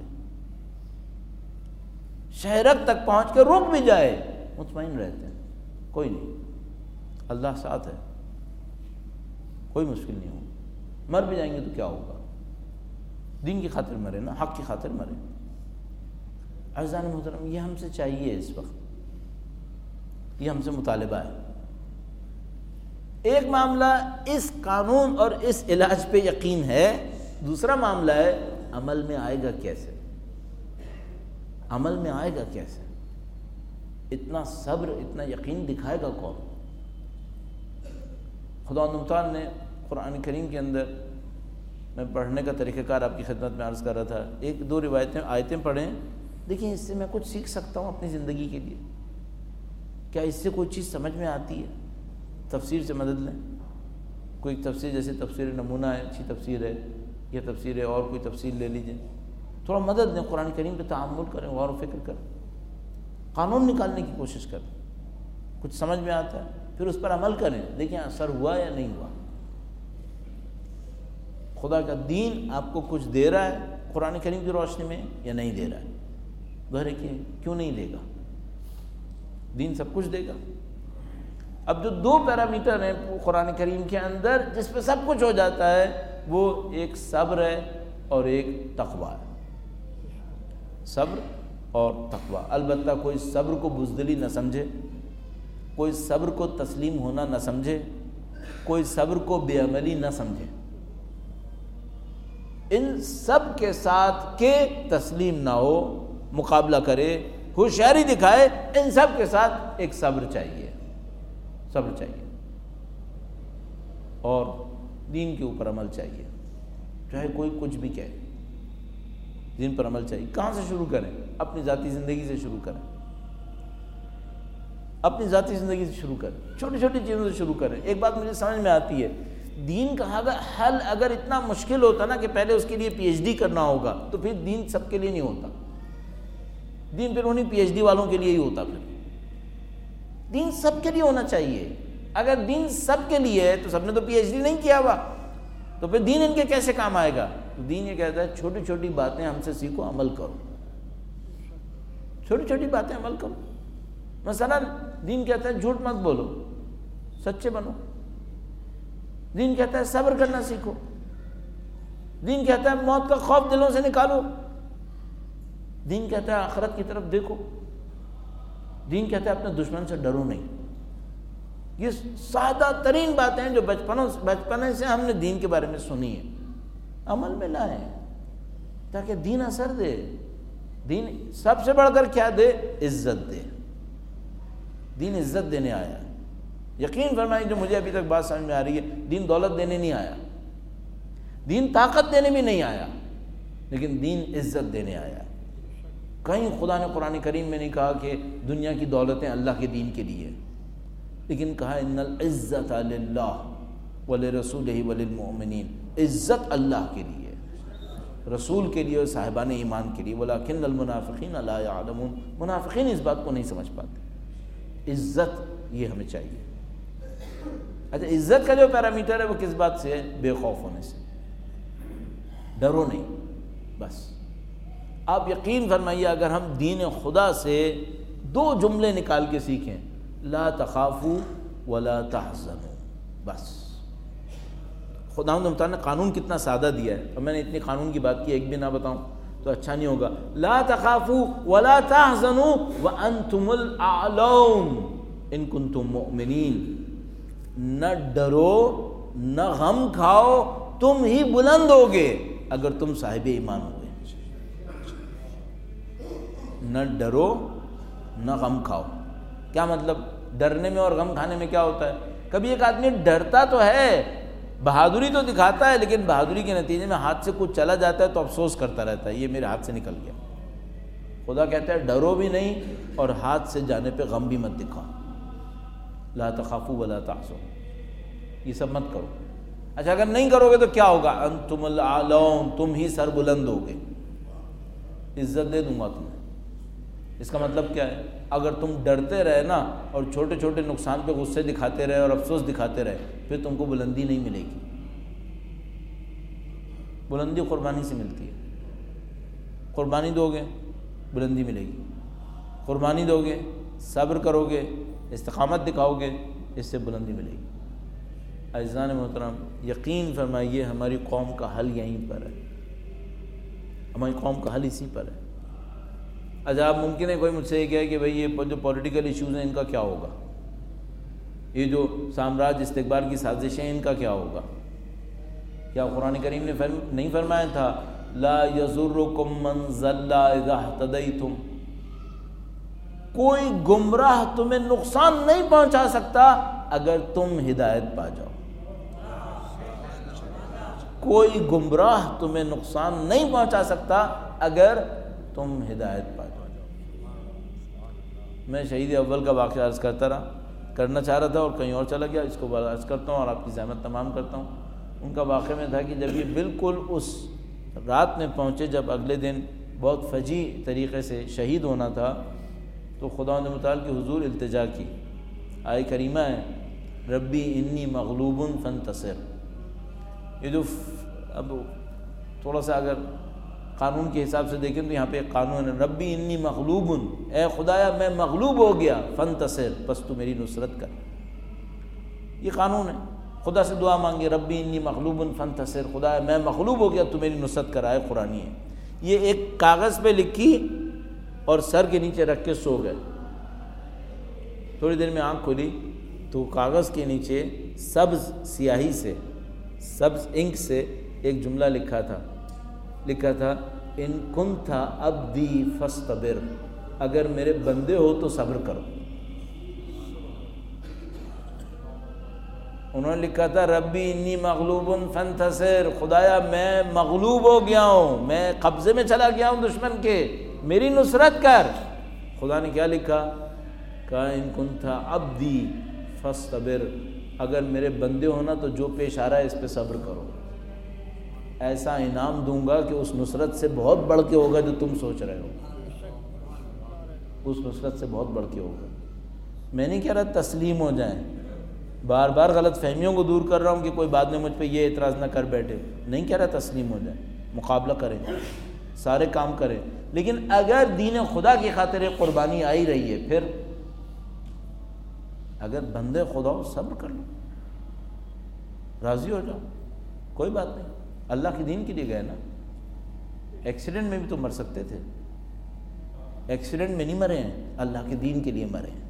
شہرت تک پہنچ کے رک بھی جائے مطمئن رہتے ہیں، کوئی نہیں، اللہ ساتھ ہے، کوئی مشکل نہیں ہوگی۔ مر بھی جائیں گے تو کیا ہوگا؟ دین کی خاطر مرے نا، حق کی خاطر مرے۔ عزیزان محترم، یہ ہم سے چاہیے اس وقت، یہ ہم سے مطالبہ ہے۔ ایک معاملہ اس قانون اور اس علاج پہ یقین ہے، دوسرا معاملہ ہے عمل میں آئے گا کیسے؟ عمل میں آئے گا کیسے؟ اتنا صبر، اتنا یقین دکھائے گا کون؟ خدا متعال نے قرآن کریم کے اندر، میں پڑھنے کا طریقہ کار آپ کی خدمت میں عرض کر رہا تھا، ایک دو روایتیں آیتیں پڑھیں، دیکھیں اس سے میں کچھ سیکھ سکتا ہوں اپنی زندگی کے لیے، کیا اس سے کوئی چیز سمجھ میں آتی ہے؟ تفسیر سے مدد لیں، کوئی تفسیر جیسے تفسیر نمونہ ہے، اچھی تفسیر ہے، یہ تفسیر ہے، اور کوئی تفسیر لے لیجئے، تھوڑا مدد دیں، قرآن کریم پہ تعامل کریں، غور و فکر کریں، قانون نکالنے کی کوشش کریں، کچھ سمجھ میں آتا ہے پھر اس پر عمل کریں، دیکھیں اثر ہوا یا نہیں ہوا۔ خدا کا دین آپ کو کچھ دے رہا ہے قرآن کریم کی روشنی میں یا نہیں دے رہا ہے؟ ظاہر ہے کہ کیوں نہیں دے گا، دین سب کچھ دے گا، اب جو دو پیرامیٹر ہیں قرآن کریم کے اندر جس پہ سب کچھ ہو جاتا ہے، وہ ایک صبر ہے اور ایک تقویٰ ہے. صبر اور تقویٰ. البتہ کوئی صبر کو بزدلی نہ سمجھے، کوئی صبر کو تسلیم ہونا نہ سمجھے، کوئی صبر کو بے عملی نہ سمجھے. ان سب کے ساتھ کہ تسلیم نہ ہو، مقابلہ کرے، ہوشیاری دکھائے، ان سب کے ساتھ ایک صبر چاہیے، صبر چاہیے. اور دین کے اوپر عمل چاہیے، چاہے کوئی کچھ بھی کہے، دین پر عمل چاہیے. کہاں سے شروع کریں؟ اپنی ذاتی زندگی سے شروع کریں، اپنی ذاتی زندگی سے شروع کریں، چھوٹی چھوٹی چیزوں سے شروع کریں. ایک بات مجھے سمجھ میں آتی ہے، دین کا حل اگر اتنا مشکل ہوتا نا کہ پہلے اس کے لیے پی ایچ ڈی کرنا ہوگا تو پھر دین سب کے لیے نہیں ہوتا. دین پھر انہیں پی ایچ ڈی والوں کے لیے ہی ہوتا. پھر دین سب کے لیے ہونا چاہیے. اگر دین سب کے لیے ہے تو سب نے تو پی ایچ ڈی نہیں کیا ہوا، تو پھر دین ان کے کیسے کام آئے گا؟ تو دین یہ کہتا ہے چھوٹی چھوٹی باتیں ہم سے سیکھو، عمل کرو. چھوٹی چھوٹی باتیں عمل کرو. مثلا دین کہتا ہے جھوٹ مت بولو، سچے بنو. دین کہتا ہے صبر کرنا سیکھو. دین کہتا ہے موت کا خوف دلوں سے نکالو. دین کہتا ہے آخرت کی طرف دیکھو. دین کہتا ہے اپنے دشمن سے ڈرو نہیں. یہ سادہ ترین باتیں ہیں جو بچپنوں بچپنے سے ہم نے دین کے بارے میں سنی ہے، عمل میں لائیں تاکہ دین اثر دے. دین سب سے بڑھ کر کیا دے؟ عزت دے. دین عزت دینے آیا. یقین فرمائیں جو مجھے ابھی تک بات سمجھ میں آ رہی ہے، دین دولت دینے نہیں آیا، دین طاقت دینے بھی نہیں آیا، لیکن دین عزت دینے آیا. کہیں خدا نے قرآن کریم میں نہیں کہا کہ دنیا کی دولتیں اللہ کے دین کے لیے، لیکن کہا ان العزت للہ ولرسولہ وللمؤمنین. عزت اللہ کے لیے، رسول کے لیے اور صاحبان ایمان کے لیے. ولکن المنافقین لا یعلمون. منافقین اس بات کو نہیں سمجھ پاتے. عزت یہ ہمیں چاہیے. اچھا، عزت کا جو پیرامیٹر ہے وہ کس بات سے ہے؟ بے خوف ہونے سے. ڈرو نہیں. بس آپ یقین فرمائیے اگر ہم دین خدا سے دو جملے نکال کے سیکھیں، لا تخافوا ولا تحزنوا، بس. خدا متعال نے قانون کتنا سادہ دیا ہے، اور میں نے اتنی قانون کی بات کی ایک بھی نہ بتاؤں تو اچھا نہیں ہوگا. لا تخافوا ولا تحزنوا وانتم الاعلون ان کنتم مؤمنین. نہ ڈرو نہ غم کھاؤ، تم ہی بلند ہوگے اگر تم صاحب ایمان ہوئے. نہ ڈرو نہ غم کھاؤ. کیا مطلب؟ ڈرنے میں اور غم کھانے میں کیا ہوتا ہے؟ کبھی ایک آدمی ڈرتا تو ہے، بہادری تو دکھاتا ہے، لیکن بہادری کے نتیجے میں ہاتھ سے کچھ چلا جاتا ہے تو افسوس کرتا رہتا ہے یہ میرے ہاتھ سے نکل گیا. خدا کہتا ہے ڈرو بھی نہیں اور ہاتھ سے جانے پہ غم بھی مت دکھاؤ. لا تخافوا ولا تحزنوا. یہ سب مت کرو. اچھا اگر نہیں کرو گے تو کیا ہوگا؟ انتم الاعلون، تم ہی سر بلند ہوگے. عزت دے دوں گا تمہیں. اس کا مطلب کیا ہے؟ اگر تم ڈرتے رہے نا اور چھوٹے چھوٹے نقصان پہ غصے دکھاتے رہے اور افسوس دکھاتے رہے، پھر تم کو بلندی نہیں ملے گی. بلندی قربانی سے ملتی ہے. قربانی دو گے بلندی ملے گی. قربانی دو گے، صبر کرو گے، استقامت دکھاؤ گے، اس سے بلندی ملے گی. عزیزان محترم، یقین فرمائیے ہماری قوم کا حل یہیں پر ہے. ہماری قوم کا حل اسی پر ہے. اچھا اب ممکن ہے کوئی مجھ سے یہ کہے کہ بھئی یہ جو پولیٹیکل ایشوز ہیں ان کا کیا ہوگا، یہ جو سامراج استقبال کی سازشیں ہیں ان کا کیا ہوگا؟ کیا قرآن کریم نے فرم نہیں فرمایا تھا لا یضرکم من ضل اذا اہتدیتم؟ کوئی گمراہ تمہیں نقصان نہیں پہنچا سکتا اگر تم ہدایت پا جاؤ. کوئی گمراہ تمہیں نقصان نہیں پہنچا سکتا اگر تم ہدایت پا جاؤ. میں شہید اول کا واقعہ عرض کرتا رہا کرنا چاہ رہا تھا اور کہیں اور چلا گیا. اس کو عرض کرتا ہوں اور آپ کی زحمت تمام کرتا ہوں. ان کا واقعہ میں تھا کہ جب یہ بالکل اس رات میں پہنچے جب اگلے دن بہت فجیع طریقے سے شہید ہونا تھا، تو خدا متعال کی حضور التجا کی. آئے کریمہ ہے ربی انی مغلوب فانتصر. یہ جو اب تھوڑا سا اگر قانون کے حساب سے دیکھیں تو یہاں پہ ایک قانون ہے ربی انی مغلوب، اے خدایا میں مغلوب ہو گیا، فانتصر، پس تو میری نصرت کر. یہ قانون ہے. خدا سے دعا مانگے ربی انی مغلوب فانتصر، خدا میں مغلوب ہو گیا تو میری نصرت کرائے، قرآنی ہے. یہ ایک کاغذ پہ لکھی اور سر کے نیچے رکھ کے سو گئے. تھوڑی دیر میں آنکھ کھلی تو کاغذ کے نیچے سبز سیاہی سے، سبز انک سے ایک جملہ لکھا تھا لکھا تھا ان کنت عبدی فاصطبر، اگر میرے بندے ہو تو صبر کرو. انہوں نے لکھا تھا ربی انی مغلوب فانتصر، خدایا میں مغلوب ہو گیا ہوں، میں قبضے میں چلا گیا ہوں دشمن کے، میری نصرت کر. خدا نے کیا لکھا؟ کہا ان کنت عبدی فاصطبر، اگر میرے بندے ہونا تو جو پیش آ رہا ہے اس پہ صبر کرو، ایسا انعام دوں گا کہ اس نصرت سے بہت بڑھ کے ہوگا جو تم سوچ رہے ہو، اس نصرت سے بہت بڑھ کے ہوگا. میں نہیں کہہ رہا تسلیم ہو جائیں، بار بار غلط فہمیوں کو دور کر رہا ہوں کہ کوئی بعد میں مجھ پہ یہ اعتراض نہ کر بیٹھے. نہیں کہہ رہا تسلیم ہو جائیں، مقابلہ کریں، سارے کام کریں، لیکن اگر دین خدا کی خاطر قربانی آئی رہی ہے، پھر اگر بندے خدا ہو صبر کر لو، راضی ہو جاؤ، کوئی بات نہیں، اللہ کے دین کے لیے گئے نا. ایکسیڈنٹ میں بھی تو مر سکتے تھے، ایکسیڈنٹ میں نہیں مرے ہیں، اللہ کے دین کے لیے مرے ہیں.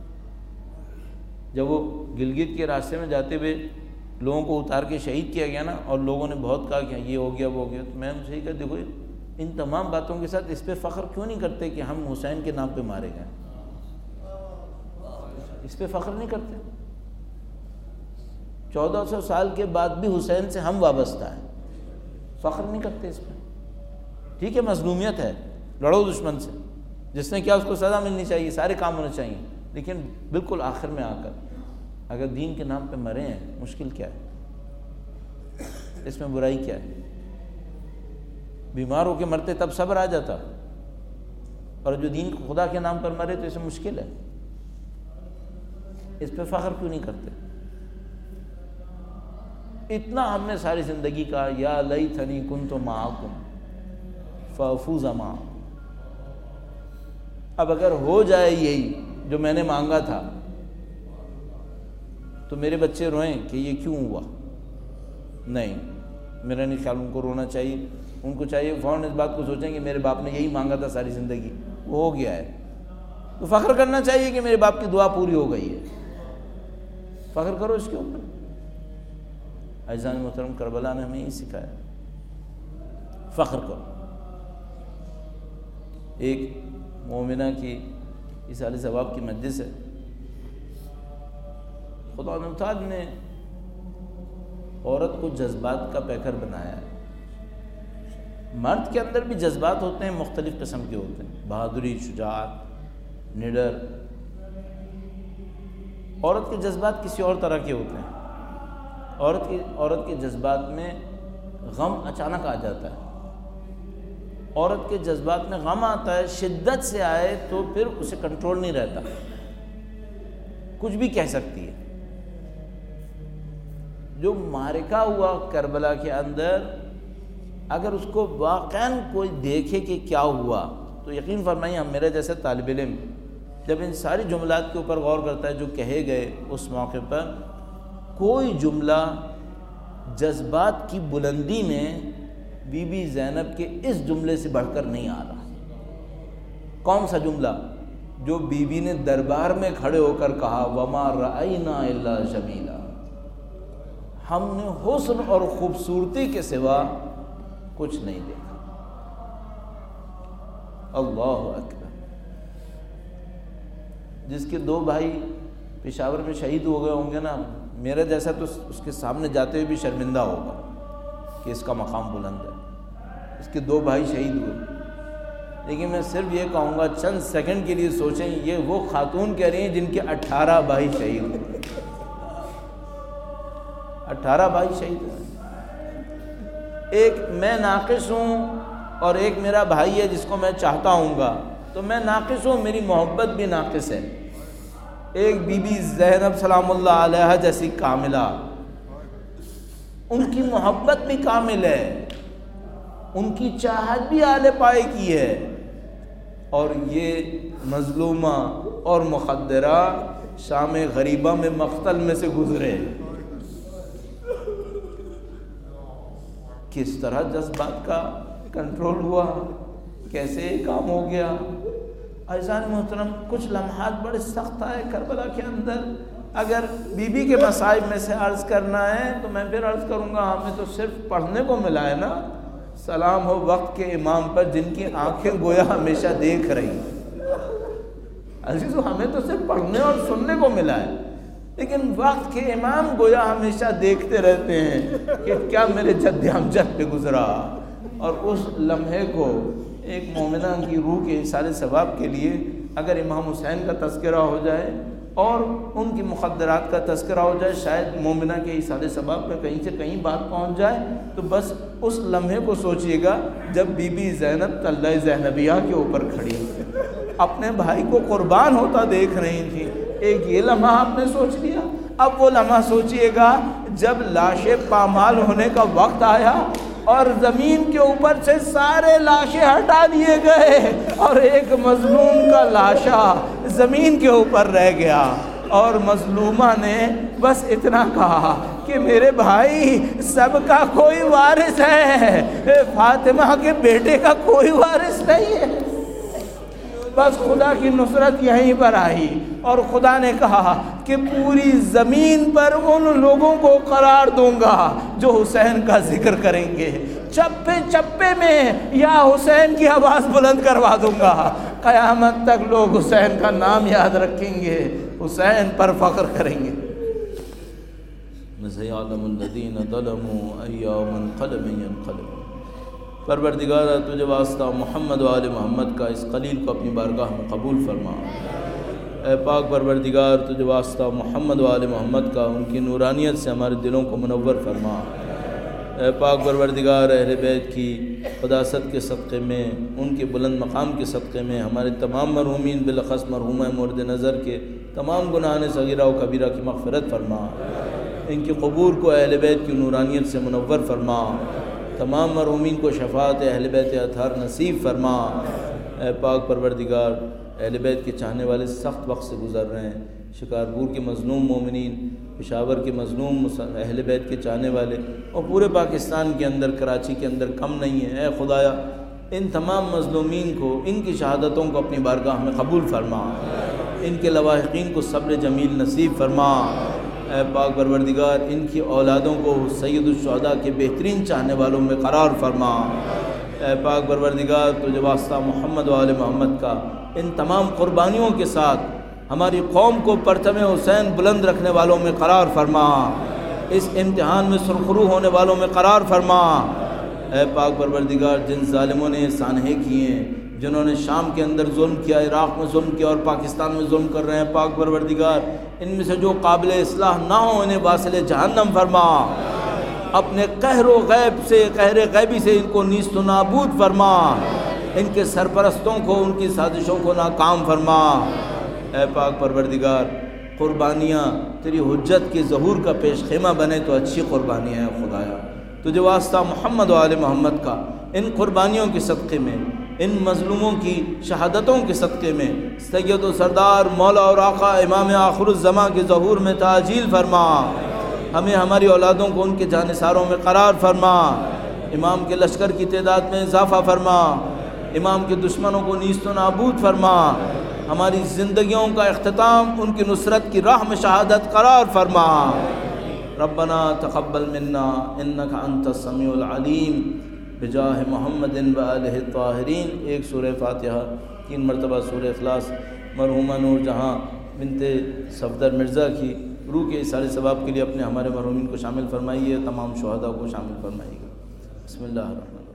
جب وہ گلگت کے راستے میں جاتے ہوئے لوگوں کو اتار کے شہید کیا گیا نا، اور لوگوں نے بہت کہا کہ یہ ہو گیا وہ ہو گیا، تو میں ان سے یہ کہا دیکھو ان تمام باتوں کے ساتھ اس پہ فخر کیوں نہیں کرتے کہ ہم حسین کے نام پہ مارے گئے؟ اس پہ فخر نہیں کرتے. چودہ سو سال کے بعد بھی حسین سے ہم وابستہ ہیں، فخر نہیں کرتے اس پہ. ٹھیک ہے مظلومیت ہے، لڑو دشمن سے، جس نے کیا اس کو سزا ملنی چاہیے، سارے کام ہونے چاہیے، لیکن بالکل آخر میں آ کر اگر دین کے نام پہ مرے ہیں، مشکل کیا ہے؟ اس میں برائی کیا ہے؟ بیمار ہو کے مرتے تب صبر آ جاتا، اور جو دین خدا کے نام پر مرے تو اس میں مشکل ہے. اس پہ فخر کیوں نہیں کرتے؟ اتنا ہم نے ساری زندگی کہا یا لیتنی کنت معکم فافوز معکم. اب اگر ہو جائے یہی جو میں نے مانگا تھا تو میرے بچے روئیں کہ یہ کیوں ہوا؟ نہیں، میرا نہیں خیال ان کو رونا چاہیے. ان کو چاہیے فوراً اس بات کو سوچیں کہ میرے باپ نے یہی مانگا تھا ساری زندگی، وہ ہو گیا ہے، تو فخر کرنا چاہیے کہ میرے باپ کی دعا پوری ہو گئی ہے. فخر کرو اس کے اوپر. عزیزان محترم، کربلا نے ہمیں یہی سکھایا، فخر کرو. ایک مومنہ کی اصال ثواب کی مجلس ہے، خدا تعالی نے عورت کو جذبات کا پیکر بنایا ہے. مرد کے اندر بھی جذبات ہوتے ہیں، مختلف قسم کے ہوتے ہیں، بہادری، شجاعت، نڈر. عورت کے جذبات کسی اور طرح کے ہوتے ہیں. عورت کی عورت کے جذبات میں غم اچانک آ جاتا ہے. عورت کے جذبات میں غم آتا ہے، شدت سے آئے تو پھر اسے کنٹرول نہیں رہتا، کچھ بھی کہہ سکتی ہے. جو معرکہ ہوا کربلا کے اندر، اگر اس کو واقعاً کوئی دیکھے کہ کیا ہوا تو یقین فرمائیے ہم میرے جیسے طالب علم جب ان ساری جملات کے اوپر غور کرتا ہے جو کہے گئے اس موقع پر، کوئی جملہ جذبات کی بلندی میں بی بی زینب کے اس جملے سے بڑھ کر نہیں آ رہا. کون سا جملہ؟ جو بی بی نے دربار میں کھڑے ہو کر کہا وَمَا رَأَيْنَا إِلَّا جَمِيلًا، ہم نے حسن اور خوبصورتی کے سوا کچھ نہیں دیکھا. اللہ اکبر. جس کے دو بھائی پشاور میں شہید ہو گئے ہوں گے نا، میرا جیسا تو اس کے سامنے جاتے ہوئے بھی شرمندہ ہوگا کہ اس کا مقام بلند ہے. اس کے دو بھائی شہید ہوئے، لیکن میں صرف یہ کہوں گا چند سیکنڈ کے لیے سوچیں، یہ وہ خاتون کہہ رہی ہیں جن کے اٹھارہ بھائی شہید ہوئے. اٹھارہ بھائی شہید ہوئے. ایک میں ناقص ہوں اور ایک میرا بھائی ہے جس کو میں چاہتا ہوں گا، تو میں ناقص ہوں، میری محبت بھی ناقص ہے. ایک بی بی زینب سلام اللہ علیہا جیسی کاملہ، ان کی محبت بھی کامل ہے، ان کی چاہت بھی آل پائے کی ہے، اور یہ مظلومہ اور مخدرہ شام غریبہ میں مقتل میں سے گزرے. کس طرح جذبات کا کنٹرول ہوا، کیسے کام ہو گیا. عزیزان محترم، کچھ لمحات بڑے سخت آئے کربلا کے اندر. اگر بی بی کے مصائب میں سے عرض کرنا ہے تو میں پھر عرض کروں گا، ہمیں تو صرف پڑھنے کو ملا ہے نا. سلام ہو وقت کے امام پر جن کی آنکھیں گویا ہمیشہ دیکھ رہی. عزیزو، ہمیں تو صرف پڑھنے اور سننے کو ملا ہے، لیکن وقت کے امام گویا ہمیشہ دیکھتے رہتے ہیں کہ کیا میرے جد امجد پہ گزرا. اور اس لمحے کو ایک مومنہ کی روح کے اصالِ ثواب کے لیے اگر امام حسین کا تذکرہ ہو جائے اور ان کی مخدرات کا تذکرہ ہو جائے، شاید مومنہ کے اصالِ ثواب میں کہیں سے کہیں بات پہنچ جائے. تو بس اس لمحے کو سوچئے گا جب بی بی زینب طلّہ زینبیہ کے اوپر کھڑی اپنے بھائی کو قربان ہوتا دیکھ رہی تھی. ایک یہ لمحہ آپ نے سوچ لیا. اب وہ لمحہ سوچئے گا جب لاشیں پامال ہونے کا وقت آیا اور زمین کے اوپر سے سارے لاشیں ہٹا دیے گئے اور ایک مظلوم کا لاشا زمین کے اوپر رہ گیا، اور مظلومہ نے بس اتنا کہا کہ میرے بھائی سب کا کوئی وارث ہے، فاطمہ کے بیٹے کا کوئی وارث نہیں ہے. بس خدا کی نصرت یہیں پر آئی اور خدا نے کہا کہ پوری زمین پر ان لوگوں کو قرار دوں گا جو حسین کا ذکر کریں گے. چپے چپے میں یا حسین کی آواز بلند کروا دوں گا. قیامت تک لوگ حسین کا نام یاد رکھیں گے، حسین پر فخر کریں گے. سَيَعْلَمُ الَّذِينَ ظَلَمُوا أَيَّ مُنْقَلَبٍ يَنْقَلِبُونَ. پروردگارہ تجھے واسطہ محمد و آل محمد کا اس قلیل کو اپنی بارگاہ میں قبول فرما. اے پاک پروردگار تجھے واسطہ محمد و آل محمد کا ان کی نورانیت سے ہمارے دلوں کو منور فرما. اے پاک پروردگار اہل بیت کی قداست کے صدقے میں، ان کے بلند مقام کے صدقے میں ہمارے تمام مرحومین بالاخص مرحومہ مورد نظر کے تمام گناہان صغیرہ و کبیرہ کی مغفرت فرما. ان کی قبور کو اہل بیت کی نورانیت سے منور فرما. تمام مرحومین کو شفاعت اہل بیت اطہار نصیب فرما. اے پاک پروردگار اہل بیت کے چاہنے والے سخت وقت سے گزر رہے ہیں. شکارپور کے مظلوم مومنین، پشاور کے مظلوم اہل بیت کے چاہنے والے اور پورے پاکستان کے اندر، کراچی کے اندر کم نہیں ہے. اے خدایا ان تمام مظلومین کو، ان کی شہادتوں کو اپنی بارگاہ میں قبول فرما. ان کے لواحقین کو صبر جمیل نصیب فرما. اے پاک پروردگار ان کی اولادوں کو سید الشہداء کے بہترین چاہنے والوں میں قرار فرما. اے پاک پروردگار تجھے واسطہ محمد و آل محمد کا ان تمام قربانیوں کے ساتھ ہماری قوم کو پرچم حسین بلند رکھنے والوں میں قرار فرما. اس امتحان میں سرخرو ہونے والوں میں قرار فرما. اے پاک پروردگار جن ظالموں نے سانحے کیے ہیں، جنہوں نے شام کے اندر ظلم کیا، عراق میں ظلم کیا اور پاکستان میں ظلم کر رہے ہیں، پاک پروردگار ان میں سے جو قابل اصلاح نہ ہوں انہیں واصل جہنم فرما. اپنے قہر و غیب سے، قہر غیبی سے ان کو نیست و نابود فرما. ان کے سرپرستوں کو، ان کی سازشوں کو ناکام فرما. اے پاک پروردگار قربانیاں تیری حجت کے ظہور کا پیش خیمہ بنے تو اچھی قربانیاں ہیں. خدایا تجھے واسطہ محمد و آل محمد کا ان قربانیوں کے صدقے میں، ان مظلوموں کی شہادتوں کے صدقے میں سید و سردار مولا اور آقا امام آخر الزماں کے ظہور میں تعجیل فرما. ہمیں ہماری اولادوں کو ان کے جانثاروں میں قرار فرما. امام کے لشکر کی تعداد میں اضافہ فرما. امام کے دشمنوں کو نیست و نابود فرما. ہماری زندگیوں کا اختتام ان کی نصرت کی راہ میں شہادت قرار فرما. ربنا تقبل منا انک انت السمیع العلیم بجاہ محمد و آلہ الطاہرین. ایک سورہ فاتحہ، تین مرتبہ سورہ اخلاص مرحومہ نور جہاں بنت صفدر مرزا کی روح کے اثار ثواب کے لیے اپنے ہمارے مرحومین کو شامل فرمائیے، تمام شہداء کو شامل فرمائیے. بسم اللہ الرحمن